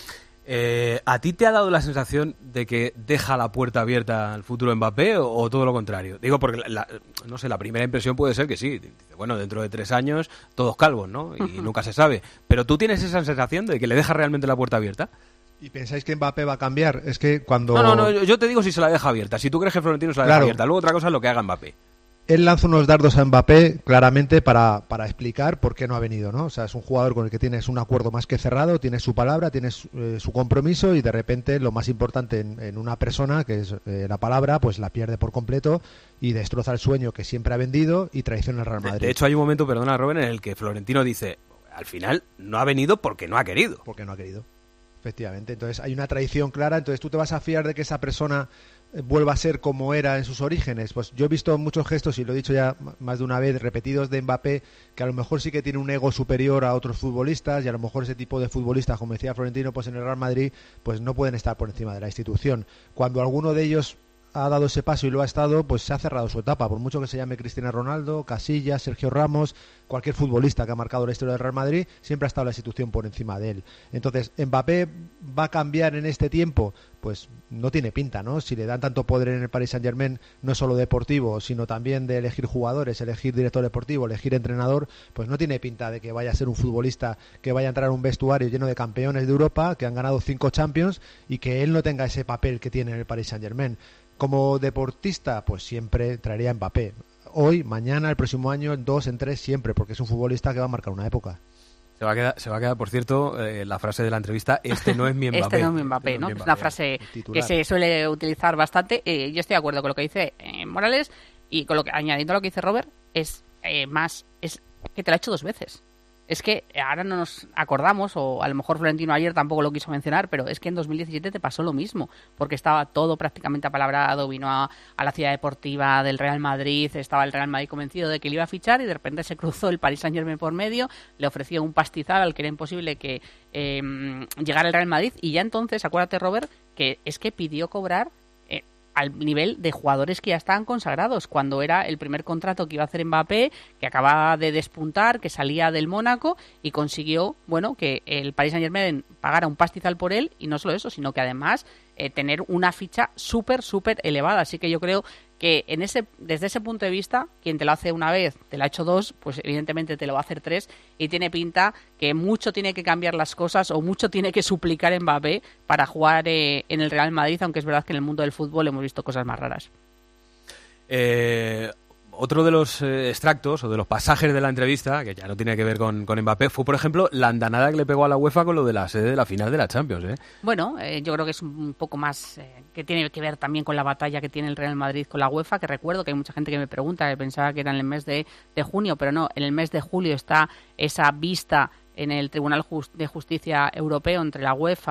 S4: ¿A ti te ha dado la sensación de que deja la puerta abierta al futuro Mbappé o todo lo contrario? Digo, porque no sé, la primera impresión puede ser que sí. Bueno, dentro de 3 años todos calvos, ¿no? Y nunca se sabe. Pero ¿tú tienes esa sensación de que le deja realmente la puerta abierta?
S8: ¿Y pensáis que Mbappé va a cambiar? Es que cuando...
S4: No, yo te digo si se la deja abierta. Si tú crees que Florentino se la deja abierta. Luego otra cosa es lo que haga Mbappé.
S8: Él lanza unos dardos a Mbappé claramente para explicar por qué no ha venido, ¿no? O sea, es un jugador con el que tienes un acuerdo más que cerrado, tienes su palabra, tienes su compromiso, y de repente lo más importante en una persona, que es la palabra, pues la pierde por completo y destroza el sueño que siempre ha vendido y traiciona al Real Madrid.
S4: De hecho, hay un momento, perdona, Robert, en el que Florentino dice, al final no ha venido porque no ha querido.
S8: Porque no ha querido, efectivamente. Entonces hay una traición clara, entonces tú te vas a fiar de que esa persona vuelva a ser como era en sus orígenes. Pues yo he visto muchos gestos, y lo he dicho ya más de una vez, repetidos de Mbappé, que a lo mejor sí que tiene un ego superior a otros futbolistas, y a lo mejor ese tipo de futbolistas, como decía Florentino, pues en el Real Madrid pues no pueden estar por encima de la institución. Cuando alguno de ellos ha dado ese paso y lo ha estado, pues se ha cerrado su etapa, por mucho que se llame Cristiano Ronaldo, Casillas, Sergio Ramos, cualquier futbolista que ha marcado la historia del Real Madrid, siempre ha estado la institución por encima de él. Entonces, ¿Mbappé va a cambiar en este tiempo? Pues no tiene pinta, ¿no? Si le dan tanto poder en el Paris Saint-Germain, no solo deportivo, sino también de elegir jugadores, elegir director deportivo, elegir entrenador, pues no tiene pinta de que vaya a ser un futbolista que vaya a entrar a un vestuario lleno de campeones de Europa, que han ganado 5 Champions, y que él no tenga ese papel que tiene en el Paris Saint-Germain. Como deportista, pues siempre traería a Mbappé. Hoy, mañana, el próximo año, en 2, en 3, siempre, porque es un futbolista que va a marcar una época.
S4: Se va a quedar, por cierto, la frase de la entrevista, este no es mi Mbappé.
S3: Este no es mi Mbappé, ¿no? Es una frase que se suele utilizar bastante. Yo estoy de acuerdo con lo que dice Morales, y con lo que, añadiendo lo que dice Robert, es que te lo ha hecho 2 veces. Es que ahora no nos acordamos, o a lo mejor Florentino ayer tampoco lo quiso mencionar, pero es que en 2017 te pasó lo mismo, porque estaba todo prácticamente apalabrado, vino a la ciudad deportiva del Real Madrid, estaba el Real Madrid convencido de que le iba a fichar, y de repente se cruzó el Paris Saint-Germain por medio, le ofreció un pastizal al que era imposible que llegara el Real Madrid, y ya entonces, acuérdate, Robert, que es que pidió cobrar al nivel de jugadores que ya estaban consagrados, cuando era el primer contrato que iba a hacer Mbappé, que acababa de despuntar, que salía del Mónaco, y consiguió, bueno, que el Paris Saint-Germain pagara un pastizal por él, y no solo eso, sino que además tener una ficha súper elevada. Así que yo creo que desde ese punto de vista, quien te lo hace una vez, te lo ha hecho 2, pues evidentemente te lo va a hacer 3, y tiene pinta que mucho tiene que cambiar las cosas, o mucho tiene que suplicar Mbappé para jugar en el Real Madrid, aunque es verdad que en el mundo del fútbol hemos visto cosas más raras.
S4: Otro de los extractos o de los pasajes de la entrevista, que ya no tiene que ver con Mbappé, fue, por ejemplo, la andanada que le pegó a la UEFA con lo de la sede de la final de la Champions, ¿eh?
S3: Bueno, yo creo que es un poco más que tiene que ver también con la batalla que tiene el Real Madrid con la UEFA, que recuerdo que hay mucha gente que me pregunta, que pensaba que era en el mes de junio, pero no, en el mes de julio está esa vista en el Tribunal de Justicia Europeo entre la UEFA,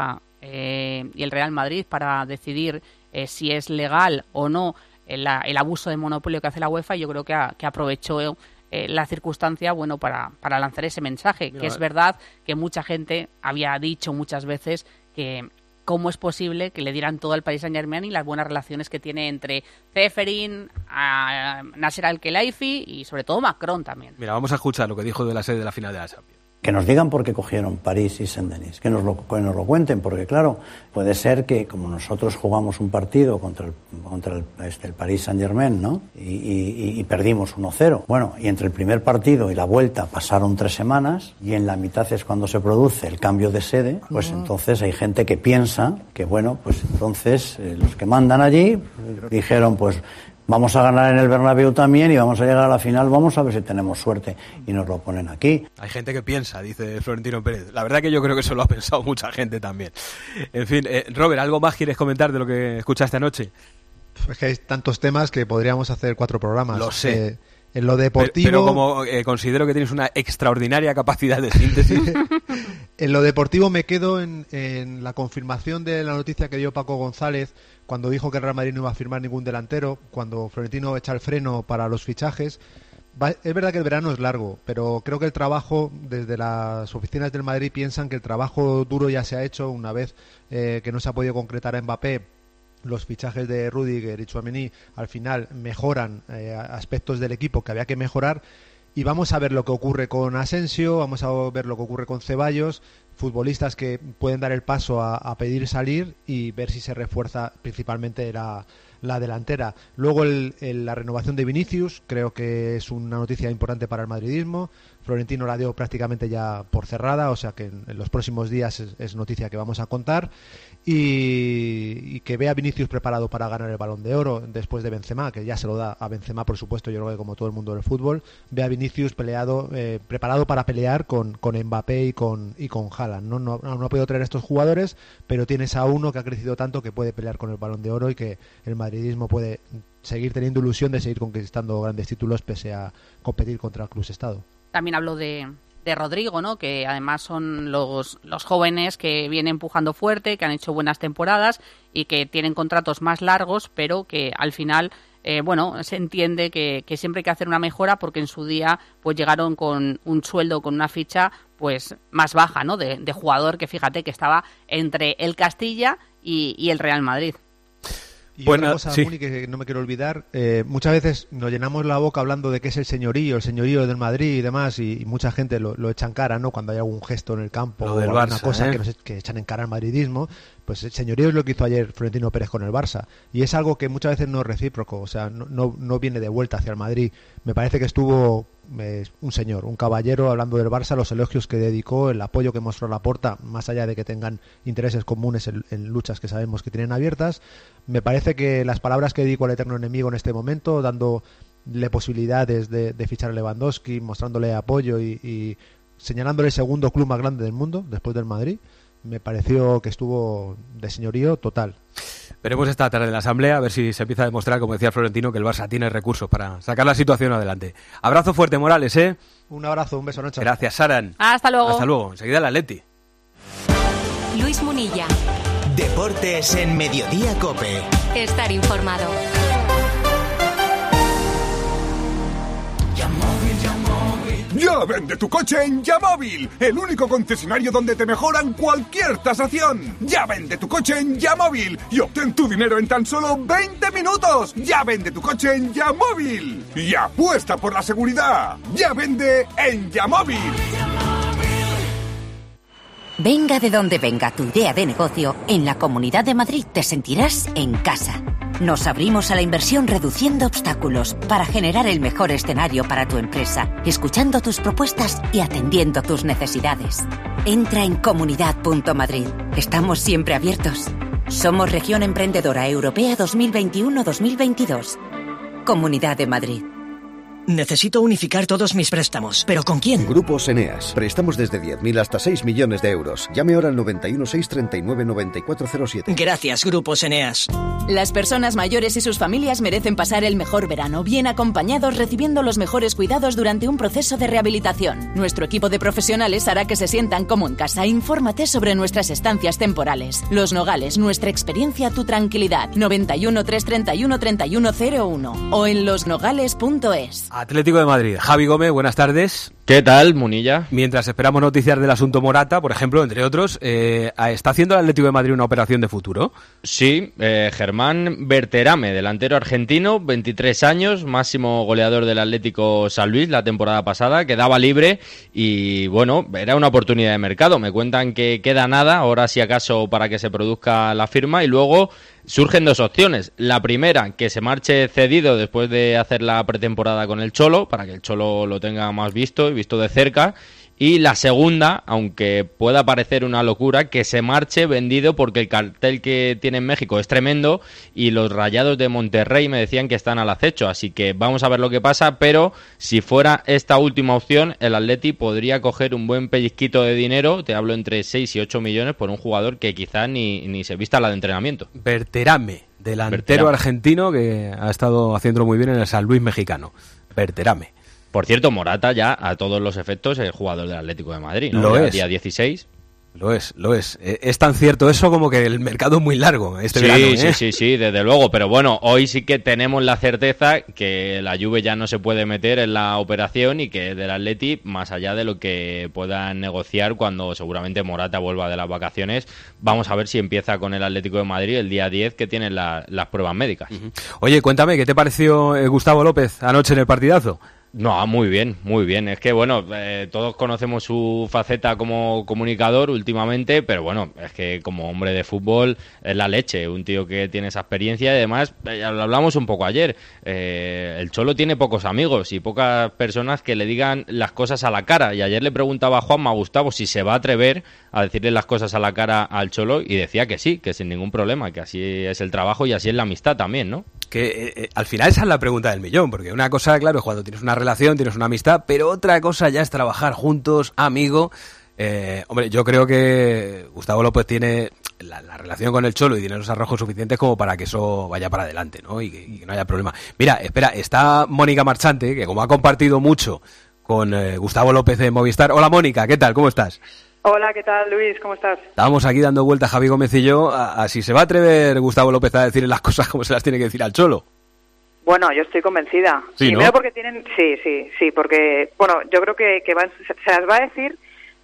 S3: y el Real Madrid para decidir si es legal o no el abuso de monopolio que hace la UEFA. Yo creo que aprovechó la circunstancia, bueno, para lanzar ese mensaje. Mira, que es verdad que mucha gente había dicho muchas veces que cómo es posible que le dieran todo al Paris Saint-Germain y las buenas relaciones que tiene entre Ceferin, Nasser Al-Khelaifi y sobre todo Macron también.
S4: Mira, vamos a escuchar lo que dijo de la sede de la final de la Champions.
S6: Que nos digan por qué cogieron París y Saint-Denis, que nos lo cuenten, porque claro, puede ser que como nosotros jugamos un partido contra el Paris Saint-Germain, ¿no? Y perdimos 1-0. Bueno, y entre el primer partido y la vuelta pasaron 3 semanas, y en la mitad es cuando se produce el cambio de sede, pues entonces hay gente que piensa que, bueno, pues entonces los que mandan allí dijeron, pues vamos a ganar en el Bernabéu también y vamos a llegar a la final, vamos a ver si tenemos suerte, y nos lo ponen aquí.
S4: Hay gente que piensa, dice Florentino Pérez. La verdad que yo creo que eso lo ha pensado mucha gente también. En fin, Robert, ¿algo más quieres comentar de lo que escuchaste anoche?
S8: Es que hay tantos temas que podríamos hacer 4 programas.
S4: Lo sé.
S8: En lo deportivo...
S4: Pero como considero que tienes una extraordinaria capacidad de síntesis...
S8: En lo deportivo me quedo en la confirmación de la noticia que dio Paco González cuando dijo que el Real Madrid no iba a firmar ningún delantero, cuando Florentino echa el freno para los fichajes. Es verdad que el verano es largo, pero creo que el trabajo, desde las oficinas del Madrid piensan que el trabajo duro ya se ha hecho una vez que no se ha podido concretar a Mbappé. Los fichajes de Rüdiger y Tchouaméni al final mejoran aspectos del equipo que había que mejorar, y vamos a ver lo que ocurre con Asensio, vamos a ver lo que ocurre con Ceballos, futbolistas que pueden dar el paso a pedir salir y ver si se refuerza principalmente la delantera. Luego la renovación de Vinicius, creo que es una noticia importante para el madridismo. Florentino la dio prácticamente ya por cerrada, o sea que en los próximos días es noticia que vamos a contar. Y que vea a Vinicius preparado para ganar el Balón de Oro después de Benzema, que ya se lo da a Benzema, por supuesto, yo creo que como todo el mundo del fútbol. Ve a Vinicius preparado para pelear con Mbappé y con Haaland. No ha podido traer a estos jugadores, pero tienes a uno que ha crecido tanto que puede pelear con el Balón de Oro y que el madridismo puede seguir teniendo ilusión de seguir conquistando grandes títulos pese a competir contra el Club Estado.
S3: También hablo de Rodrigo, ¿no? Que además son los jóvenes que vienen empujando fuerte, que han hecho buenas temporadas y que tienen contratos más largos, pero que al final, se entiende que siempre hay que hacer una mejora, porque en su día pues llegaron con un sueldo, con una ficha pues más baja, ¿no? De jugador que, fíjate, que estaba entre el Castilla y el Real Madrid.
S8: Y otra cosa, sí, Muni, que no me quiero olvidar, muchas veces nos llenamos la boca hablando de que es el señorío del Madrid y demás, y mucha gente lo echa en cara, ¿no? Cuando hay algún gesto en el campo o alguna Barça, cosa que echan en cara al madridismo. Pues el señorío es lo que hizo ayer Florentino Pérez con el Barça, y es algo que muchas veces no es recíproco, o sea, no viene de vuelta hacia el Madrid. Me parece que estuvo un señor, un caballero hablando del Barça, los elogios que dedicó, el apoyo que mostró Laporta, más allá de que tengan intereses comunes en luchas que sabemos que tienen abiertas. Me parece que las palabras que dedicó al eterno enemigo en este momento, dándole posibilidades de fichar a Lewandowski, mostrándole apoyo y señalándole el segundo club más grande del mundo después del Madrid, me pareció que estuvo de señorío total.
S4: Veremos esta tarde en la Asamblea a ver si se empieza a demostrar, como decía Florentino, que el Barça tiene recursos para sacar la situación adelante. Abrazo fuerte, Morales, ¿eh?
S8: Un abrazo, un beso, Nacho.
S4: Gracias, Saran.
S3: Hasta luego.
S4: Hasta luego. Enseguida el Atleti.
S2: Luis Munilla.
S14: Deportes en Mediodía COPE.
S2: Estar informado.
S9: Ya vende tu coche en Yamóvil, el único concesionario donde te mejoran cualquier tasación. Ya vende tu coche en Yamóvil y obtén tu dinero en tan solo 20 minutos. Ya vende tu coche en Yamóvil y apuesta por la seguridad. Ya vende en Yamóvil.
S10: Venga de donde venga tu idea de negocio, en la Comunidad de Madrid te sentirás en casa. Nos abrimos a la inversión reduciendo obstáculos para generar el mejor escenario para tu empresa, escuchando tus propuestas y atendiendo tus necesidades. Entra en comunidad.madrid. Estamos siempre abiertos. Somos Región Emprendedora Europea 2021-2022. Comunidad de Madrid.
S11: Necesito unificar todos mis préstamos. ¿Pero con quién?
S12: Grupos Eneas. Préstamos desde 10.000 hasta 6 millones de euros. Llame ahora al 91 639 9407.
S11: Gracias, Grupos Eneas.
S21: Las personas mayores y sus familias merecen pasar el mejor verano bien acompañados, recibiendo los mejores cuidados durante un proceso de rehabilitación. Nuestro equipo de profesionales hará que se sientan como en casa. Infórmate sobre nuestras estancias temporales. Los Nogales, nuestra experiencia, tu tranquilidad. 91 331 3101 o en losnogales.es.
S4: Atlético de Madrid. Javi Gómez, buenas tardes.
S23: ¿Qué tal, Munilla?
S4: Mientras esperamos noticias del asunto Morata, por ejemplo, entre otros, ¿está haciendo el Atlético de Madrid una operación de futuro?
S23: Sí, Germán Berterame, delantero argentino, 23 años, máximo goleador del Atlético San Luis la temporada pasada, quedaba libre y, bueno, era una oportunidad de mercado. Me cuentan que queda nada, ahora si acaso, para que se produzca la firma, y luego surgen dos opciones. La primera, que se marche cedido después de hacer la pretemporada con el Cholo, para que el Cholo lo tenga más visto y visto de cerca. Y la segunda, aunque pueda parecer una locura, que se marche vendido porque el cartel que tiene en México es tremendo y los Rayados de Monterrey me decían que están al acecho. Así que vamos a ver lo que pasa, pero si fuera esta última opción, el Atleti podría coger un buen pellizquito de dinero, te hablo entre 6 y 8 millones por un jugador que quizás ni se vista la de entrenamiento.
S4: Berterame, delantero argentino que ha estado haciéndolo muy bien en el San Luis mexicano. Berterame.
S23: Por cierto, Morata ya, a todos los efectos, es jugador del Atlético de Madrid, ¿no?
S4: Lo
S23: ya
S4: es.
S23: Día 16.
S4: Lo es. Es tan cierto eso como que el mercado es muy largo este verano, ¿eh?
S23: Sí, desde luego. Pero bueno, hoy sí que tenemos la certeza que la Juve ya no se puede meter en la operación y que del Atleti, más allá de lo que puedan negociar cuando seguramente Morata vuelva de las vacaciones, vamos a ver si empieza con el Atlético de Madrid el día 10, que tienen las pruebas médicas.
S4: Uh-huh. Oye, cuéntame, ¿qué te pareció Gustavo López anoche en el partidazo?
S23: No, muy bien. Es que, bueno, todos conocemos su faceta como comunicador últimamente, pero bueno, es que como hombre de fútbol es la leche, un tío que tiene esa experiencia y además, ya lo hablamos un poco ayer, el Cholo tiene pocos amigos y pocas personas que le digan las cosas a la cara, y ayer le preguntaba a Juanma Gustavo si se va a atrever a decirle las cosas a la cara al Cholo y decía que sí, que sin ningún problema, que así es el trabajo y así es la amistad también, ¿no?
S4: Que al final esa es la pregunta del millón, porque una cosa, claro, es cuando tienes una relación, tienes una amistad, pero otra cosa ya es trabajar juntos, amigo. Hombre, yo creo que Gustavo López tiene la relación con el Cholo y tiene los arrojos suficientes como para que eso vaya para adelante, ¿no? Y que no haya problema. Mira, espera, está Mónica Marchante, que como ha compartido mucho con Gustavo López de Movistar. Hola Mónica, ¿qué tal? ¿Cómo estás?
S24: Hola, ¿qué tal, Luis? ¿Cómo estás?
S4: Estábamos aquí dando vueltas, Javi Gómez y yo, a si se va a atrever Gustavo López a decirle las cosas como se las tiene que decir al Cholo.
S24: Bueno, yo estoy convencida.
S4: Sí,
S24: primero,
S4: ¿no?
S24: porque tienen... Sí, porque, bueno, yo creo que se las va a decir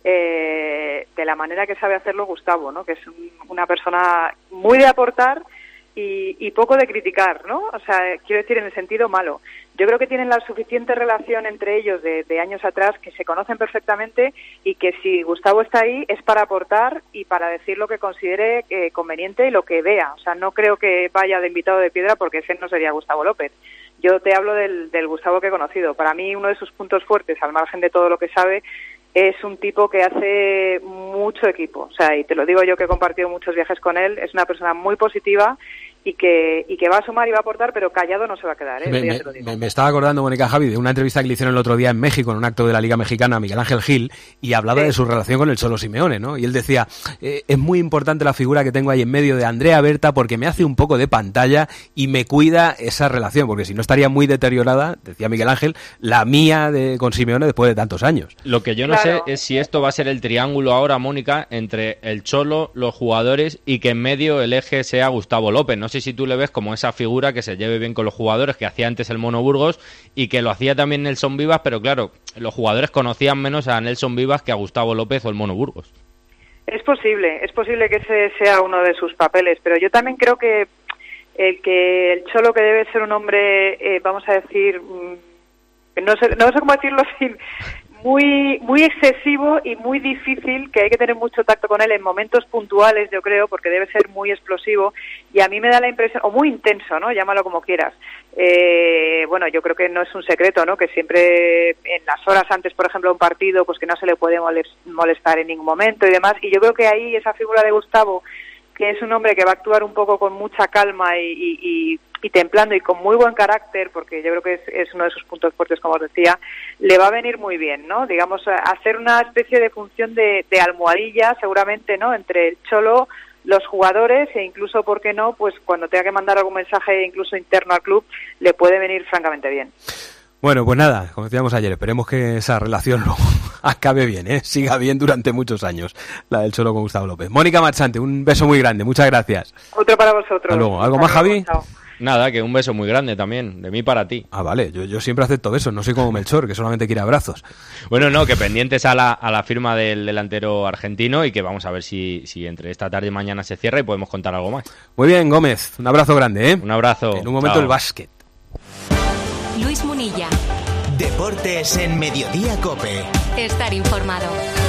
S24: de la manera que sabe hacerlo Gustavo, ¿no? Que es una persona muy de aportar y poco de criticar, ¿no? O sea, quiero decir en el sentido malo. Yo creo que tienen la suficiente relación entre ellos de años atrás, que se conocen perfectamente y que si Gustavo está ahí es para aportar y para decir lo que considere conveniente y lo que vea. O sea, no creo que vaya de invitado de piedra porque ese no sería Gustavo López. Yo te hablo del Gustavo que he conocido. Para mí uno de sus puntos fuertes, al margen de todo lo que sabe, es un tipo que hace mucho equipo. O sea, y te lo digo yo que he compartido muchos viajes con él, es una persona muy positiva y que va a sumar y va a aportar, pero callado no se va a quedar, ¿eh? Ya te lo digo.
S4: Me estaba acordando, Mónica, Javi, de una entrevista que le hicieron el otro día en México, en un acto de la Liga Mexicana, a Miguel Ángel Gil, y hablaba de su relación con el Cholo Simeone, ¿no? Y él decía, es muy importante la figura que tengo ahí en medio de Andrea Berta porque me hace un poco de pantalla y me cuida esa relación, porque si no estaría muy deteriorada, decía Miguel Ángel, la mía con Simeone después de tantos años.
S23: Lo que yo no sé es si esto va a ser el triángulo ahora, Mónica, entre el Cholo, los jugadores y que en medio el eje sea Gustavo López. No sé si tú le ves como esa figura que se lleve bien con los jugadores, que hacía antes el Mono Burgos y que lo hacía también Nelson Vivas, pero claro, los jugadores conocían menos a Nelson Vivas que a Gustavo López o el Mono Burgos. Es posible que ese sea uno de sus papeles, pero yo también creo que el Cholo, que debe ser un hombre, vamos a decir, no sé cómo decirlo sin... muy excesivo y muy difícil, que hay que tener mucho tacto con él en momentos puntuales, yo creo, porque debe ser muy explosivo y a mí me da la impresión, o muy intenso, ¿no? Llámalo como quieras. Bueno, yo creo que no es un secreto, ¿no? Que siempre en las horas antes, por ejemplo, de un partido, pues que no se le puede molestar en ningún momento y demás, y yo creo que ahí esa figura de Gustavo, que es un hombre que va a actuar un poco con mucha calma y
S24: templando y con muy buen carácter, porque yo creo que es uno de sus puntos fuertes, como os decía, le va a venir muy bien, ¿no? Digamos, hacer una especie de función de almohadilla, seguramente, ¿no? Entre el Cholo, los jugadores e incluso, ¿por qué no? Pues cuando tenga que mandar algún mensaje incluso interno al club, le puede venir francamente bien.
S4: Bueno, pues nada, como decíamos ayer, esperemos que esa relación luego acabe bien, siga bien durante muchos años, la del Cholo con Gustavo López. Mónica Marchante, un beso muy grande, muchas gracias.
S24: Otro para vosotros.
S4: Hasta luego. ¿Algo más, Javi?
S24: Chao.
S23: Nada, que un beso muy grande también, de mí para ti.
S4: Ah, vale, yo siempre acepto besos, no soy como Melchor, que solamente quiere abrazos.
S23: Bueno, no, que pendientes a la firma del delantero argentino y que vamos a ver si entre esta tarde y mañana se cierra y podemos contar algo más.
S4: Muy bien, Gómez, un abrazo grande,
S23: Un abrazo.
S4: En un momento
S23: Chao.
S4: el básquet.
S2: Luis Munilla.
S14: Deportes en Mediodía COPE.
S2: Estar informado.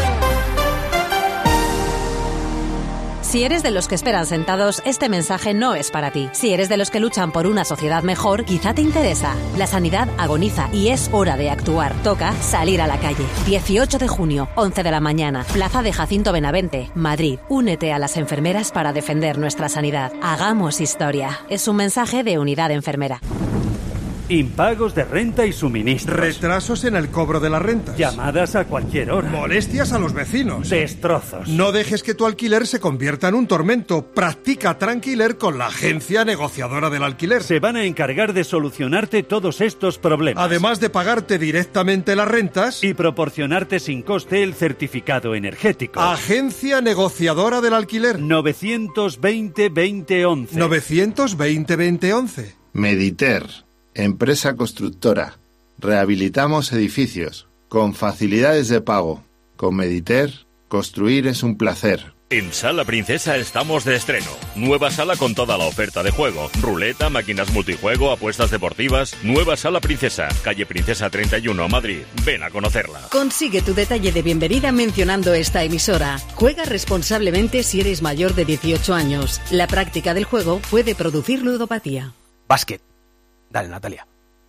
S5: Si eres de los que esperan sentados, este mensaje no es para ti. Si eres de los que luchan por una sociedad mejor, quizá te interesa. La sanidad agoniza y es hora de actuar. Toca salir a la calle. 18 de junio, 11 de la mañana, Plaza de Jacinto Benavente, Madrid. Únete a las enfermeras para defender nuestra sanidad. Hagamos historia. Es un mensaje de Unidad Enfermera.
S7: Impagos de renta y suministros.
S1: Retrasos en el cobro de las rentas.
S7: Llamadas a cualquier hora.
S1: Molestias a los vecinos.
S7: Destrozos.
S1: No dejes que tu alquiler se convierta en un tormento. Practica Tranquiler con la agencia negociadora del alquiler.
S7: Se van a encargar de solucionarte todos estos problemas.
S1: Además de pagarte directamente las rentas
S7: y proporcionarte sin coste el certificado energético.
S1: Agencia negociadora del alquiler.
S7: 920-2011.
S1: 920-2011.
S13: Mediter. Empresa constructora. Rehabilitamos edificios con facilidades de pago. Con Mediter, construir es un placer.
S15: En Sala Princesa estamos de estreno. Nueva sala con toda la oferta de juego. Ruleta, máquinas multijuego, apuestas deportivas. Nueva Sala Princesa, calle Princesa 31, Madrid. Ven a conocerla.
S22: Consigue tu detalle de bienvenida mencionando esta emisora. Juega responsablemente si eres mayor de 18 años. La práctica del juego puede producir ludopatía.
S4: Básquet. Dale, Natalia.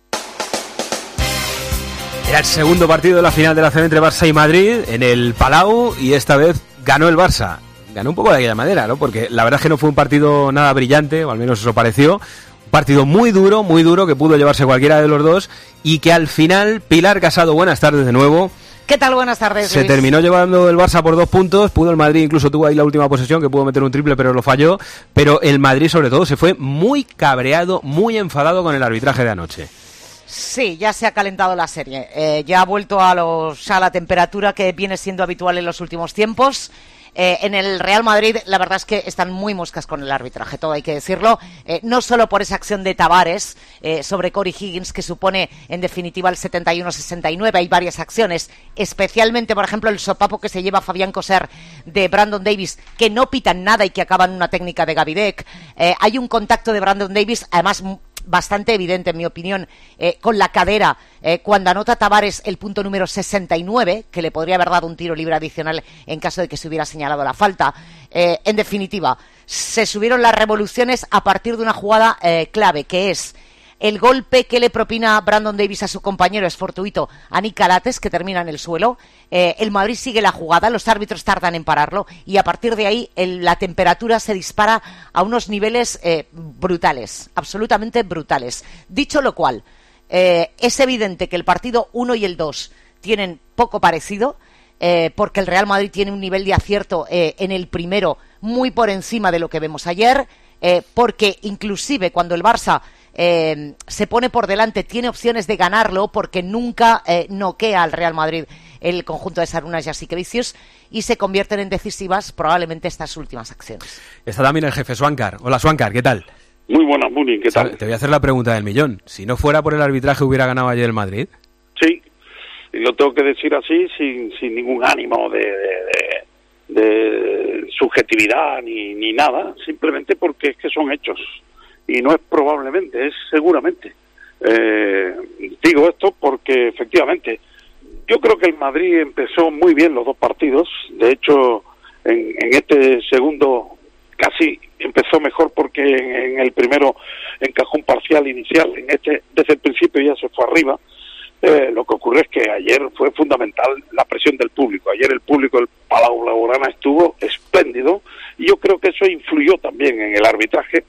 S4: Era el segundo partido de la final de la CB entre Barça y Madrid en el Palau y esta vez ganó el Barça. Ganó un poco de aquella manera, ¿no? Porque la verdad es que no fue un partido nada brillante, o al menos eso pareció. Un partido muy duro que pudo llevarse cualquiera de los dos y que al final, Pilar Casado, buenas tardes de nuevo.
S25: ¿Qué tal? Buenas tardes,
S4: Se
S25: Luis.
S4: terminó llevando el Barça por 2 puntos, pudo el Madrid, incluso tuvo ahí la última posesión que pudo meter un triple pero lo falló, pero el Madrid sobre todo se fue muy cabreado, muy enfadado con el arbitraje de anoche.
S25: Sí, ya se ha calentado la serie, ya ha vuelto a la temperatura que viene siendo habitual en los últimos tiempos. En el Real Madrid la verdad es que están muy moscas con el arbitraje, todo hay que decirlo, no solo por esa acción de Tavares sobre Corey Higgins que supone en definitiva el 71-69, hay varias acciones, especialmente por ejemplo el sopapo que se lleva Fabián Coser de Brandon Davis que no pitan nada y que acaban una técnica de Gavidec, hay un contacto de Brandon Davis además bastante evidente en mi opinión, con la cadera, cuando anota Tavares el punto número 69, que le podría haber dado un tiro libre adicional en caso de que se hubiera señalado la falta. En definitiva, se subieron las revoluciones a partir de una jugada clave, que es el golpe que le propina Brandon Davis a su compañero, es fortuito, a Nick Calates, que termina en el suelo. El Madrid sigue la jugada, los árbitros tardan en pararlo y a partir de ahí la temperatura se dispara a unos niveles brutales, absolutamente brutales. Dicho lo cual, es evidente que el partido 1 y el 2 tienen poco parecido, porque el Real Madrid tiene un nivel de acierto en el primero muy por encima de lo que vemos ayer, porque inclusive cuando el Barça se pone por delante, tiene opciones de ganarlo porque nunca noquea al Real Madrid el conjunto de Sarunas y Jasikevičius y se convierten en decisivas probablemente estas últimas acciones.
S4: Está también el jefe Swankar. Hola Swankar, ¿qué tal?
S27: Muy buenas, Muni, ¿qué tal?
S4: Te voy a hacer la pregunta del millón. Si no fuera por el arbitraje, ¿hubiera ganado ayer el Madrid?
S27: Sí, y lo tengo que decir así sin ningún ánimo de subjetividad ni nada, simplemente porque es que son hechos. Y no es probablemente, es seguramente. Digo esto porque efectivamente yo creo que el Madrid empezó muy bien los dos partidos. De hecho, en este segundo casi empezó mejor porque en el primero encajó un parcial inicial. En este desde el principio ya se fue arriba. Lo que ocurre es que ayer fue fundamental la presión del público. Ayer el público del Palau Blaugrana estuvo espléndido y yo creo que eso influyó también en el arbitraje,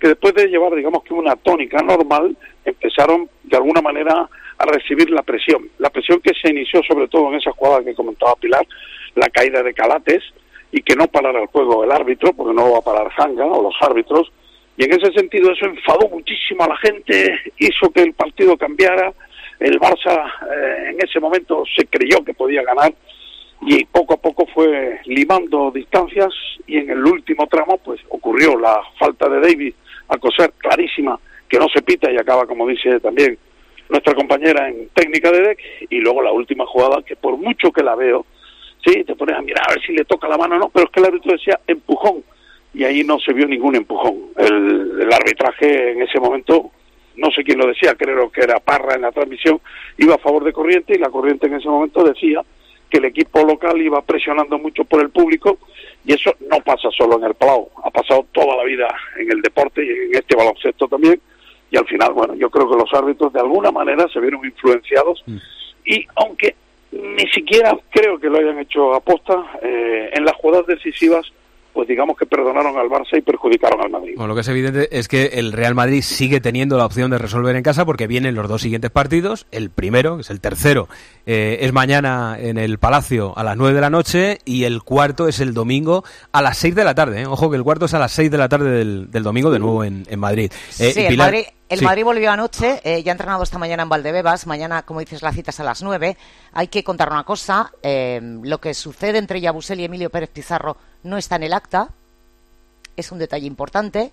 S27: que después de llevar, digamos que una tónica normal, empezaron de alguna manera a recibir la presión que se inició sobre todo en esa jugada que comentaba Pilar, la caída de Calates, y que no parara el juego el árbitro, porque no va a parar Hanga o los árbitros, y en ese sentido eso enfadó muchísimo a la gente, hizo que el partido cambiara, el Barça en ese momento se creyó que podía ganar, y poco a poco fue limando distancias, y en el último tramo pues ocurrió la falta de David a Coser, clarísima, que no se pita y acaba, como dice también nuestra compañera, en técnica de deck, y luego la última jugada, que por mucho que la veo, sí, te pones a mirar a ver si le toca la mano o no, pero es que el árbitro decía empujón, y ahí no se vio ningún empujón. El arbitraje en ese momento, no sé quién lo decía, creo que era Parra en la transmisión, iba a favor de Corriente, y la Corriente en ese momento decía que el equipo local iba presionando mucho por el público, y eso no pasa solo en el Palau, ha pasado toda la vida en el deporte y en este baloncesto también, y al final, bueno, yo creo que los árbitros de alguna manera se vieron influenciados, y aunque ni siquiera creo que lo hayan hecho aposta, en las jugadas decisivas, pues digamos que perdonaron al Barça y perjudicaron al Madrid.
S4: Bueno, lo que es evidente es que el Real Madrid sigue teniendo la opción de resolver en casa, porque vienen los dos siguientes partidos. El primero, que es el tercero, es mañana en el Palacio a las 9 de la noche, y el cuarto es el domingo a las 6 de la tarde. Ojo que el cuarto es a las 6 de la tarde del domingo, de nuevo en Madrid.
S25: Sí,
S4: Pilar,
S25: el Madrid volvió anoche, ya ha entrenado esta mañana en Valdebebas. Mañana, como dices, la cita es a las 9. Hay que contar una cosa, lo que sucede entre Yabusel y Emilio Pérez Pizarro no está en el acta, es un detalle importante.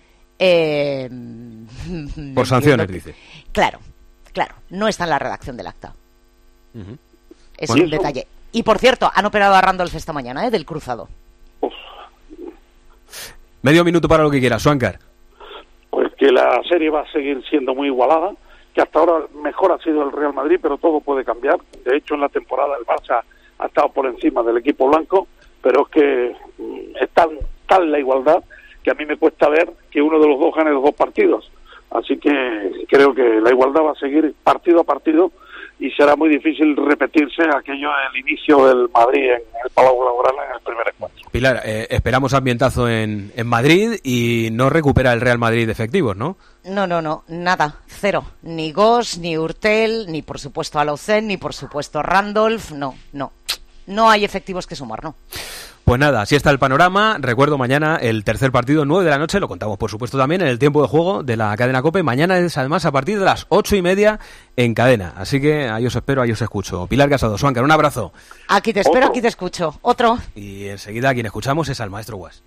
S4: Por sanciones, dice.
S25: Claro, no está en la redacción del acta. Es
S4: Bueno,
S25: un detalle. Y por cierto, han operado a Randolph esta mañana, del cruzado.
S4: Medio minuto para lo que quiera, Swankar.
S27: Pues que la serie va a seguir siendo muy igualada, que hasta ahora mejor ha sido el Real Madrid, pero todo puede cambiar. De hecho, en la temporada el Barça ha estado por encima del equipo blanco, pero es que es tal la igualdad que a mí me cuesta ver que uno de los dos gane los dos partidos. Así que creo que la igualdad va a seguir partido a partido, y será muy difícil repetirse aquello del inicio del Madrid en el Palau Blaugrana en el primer encuentro.
S4: Pilar, esperamos ambientazo en Madrid, y no recupera el Real Madrid efectivos, ¿no?
S25: No, nada, cero. Ni Goss, ni Hurtel, ni por supuesto Alocen, ni por supuesto Randolph, no. No hay efectivos que sumar, ¿no?
S4: Pues nada, así está el panorama. Recuerdo, mañana el tercer partido, 9 de la noche, lo contamos por supuesto también en el tiempo de juego de la cadena COPE. Mañana es además a partir de las 8:30 en cadena. Así que ahí os espero, ahí os escucho. Pilar Casado, Swankar, un abrazo.
S25: Aquí te espero, aquí te escucho. Otro.
S4: Y enseguida quien escuchamos es al maestro Guas.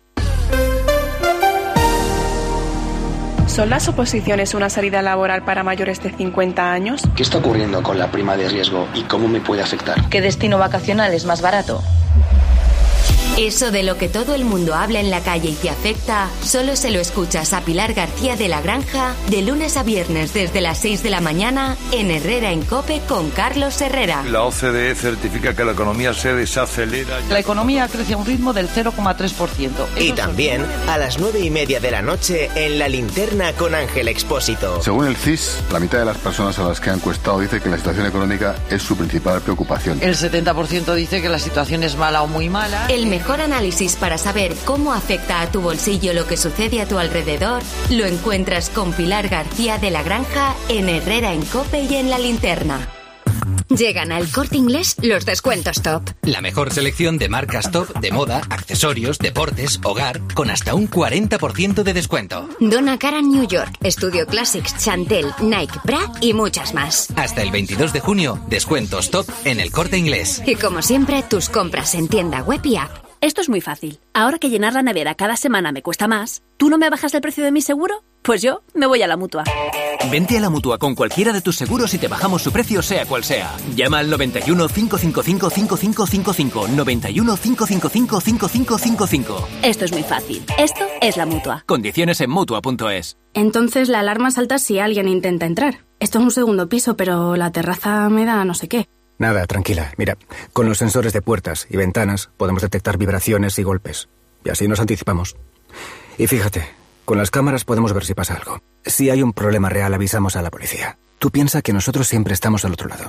S6: ¿Son las oposiciones una salida laboral para mayores de 50 años?
S16: ¿Qué está ocurriendo con la prima de riesgo y cómo me puede afectar?
S6: ¿Qué destino vacacional es más barato?
S2: Eso de lo que todo el mundo habla en la calle y te afecta, solo se lo escuchas a Pilar García de la Granja de lunes a viernes desde las 6 de la mañana en Herrera en COPE con Carlos Herrera.
S17: La OCDE certifica que la economía se desacelera.
S18: La economía crece a un ritmo del 0,3%.
S14: Y también a las 9:30 de la noche en La Linterna con Ángel Expósito.
S19: Según el CIS, la mitad de las personas a las que han encuestado dice que la situación económica es su principal preocupación.
S18: El 70% dice que la situación es mala o muy mala.
S2: El mejor análisis para saber cómo afecta a tu bolsillo lo que sucede a tu alrededor lo encuentras con Pilar García de la Granja en Herrera en COPE y en La Linterna.
S20: Llegan al Corte Inglés los descuentos top.
S26: La mejor selección de marcas top de moda, accesorios, deportes, hogar, con hasta un 40% de descuento.
S20: Donna Karan New York, Studio Classics, Chantel, Nike, Bra y muchas más.
S26: Hasta el 22 de junio, descuentos top en el Corte Inglés.
S20: Y como siempre, tus compras en tienda web y app.
S28: Esto es muy fácil. Ahora que llenar la nevera cada semana me cuesta más, ¿tú no me bajas el precio de mi seguro? Pues yo me voy a la Mutua.
S29: Vente a la Mutua con cualquiera de tus seguros y te bajamos su precio sea cual sea. Llama al 91 555 5555. 91 555 5555.
S28: Esto es muy fácil. Esto es la Mutua.
S29: Condiciones en Mutua.es.
S30: Entonces la alarma salta si alguien intenta entrar. Esto es un segundo piso, pero la terraza me da no sé qué.
S31: Nada, tranquila. Mira, con los sensores de puertas y ventanas podemos detectar vibraciones y golpes. Y así nos anticipamos. Y fíjate, con las cámaras podemos ver si pasa algo. Si hay un problema real, avisamos a la policía. Tú piensa que nosotros siempre estamos al otro lado.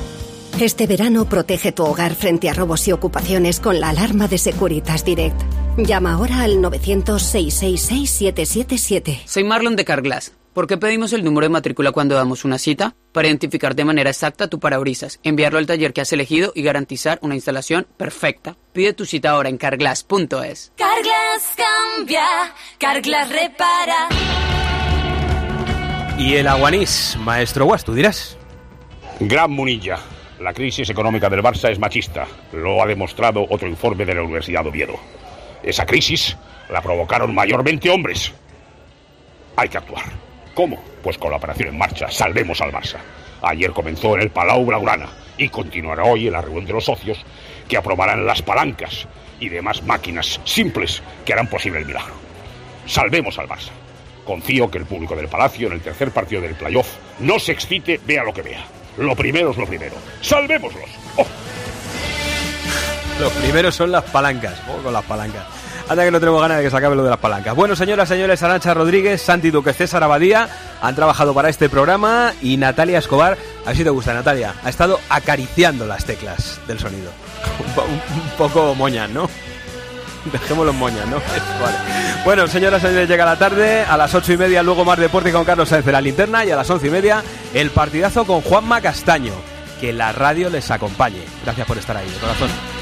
S32: Este verano protege tu hogar frente a robos y ocupaciones con la alarma de Securitas Direct.
S22: Llama ahora al 900-666-777.
S3: Soy Marlon de Carglass. ¿Por qué pedimos el número de matrícula cuando damos una cita? Para identificar de manera exacta tu parabrisas, enviarlo al taller que has elegido y garantizar una instalación perfecta. Pide tu cita ahora en carglass.es.
S5: Carglass cambia, Carglass repara.
S4: Y el Aguanís, maestro Guas, tú dirás.
S7: Gran Munilla. La crisis económica del Barça es machista. Lo ha demostrado otro informe de la Universidad de Oviedo. Esa crisis la provocaron mayormente hombres. Hay que actuar. ¿Cómo? Pues con la operación en marcha, Salvemos al Barça. Ayer comenzó en el Palau Blaugrana y continuará hoy en la reunión de los socios que aprobarán las palancas y demás máquinas simples que harán posible el milagro. Salvemos al Barça. Confío que el público del Palacio en el tercer partido del playoff no se excite, vea lo que vea. Lo primero es lo primero. ¡Salvémoslos! ¡Oh!
S4: Los primeros son las palancas. Con las palancas. Anda que no tenemos ganas de que se acabe lo de las palancas. Bueno, señoras, señores, Arantxa Rodríguez, Santi Duque, César Abadía han trabajado para este programa y Natalia Escobar, a ver si te gusta, Natalia, ha estado acariciando las teclas del sonido. Un poco moñas, ¿no? Dejémoslo en moñas, ¿no? Vale. Bueno, señoras, señores, llega la tarde. A las 8:30 luego más deporte con Carlos Sáenz de la Linterna y a las 11:30 el partidazo con Juanma Castaño. Que la radio les acompañe. Gracias por estar ahí, de corazón.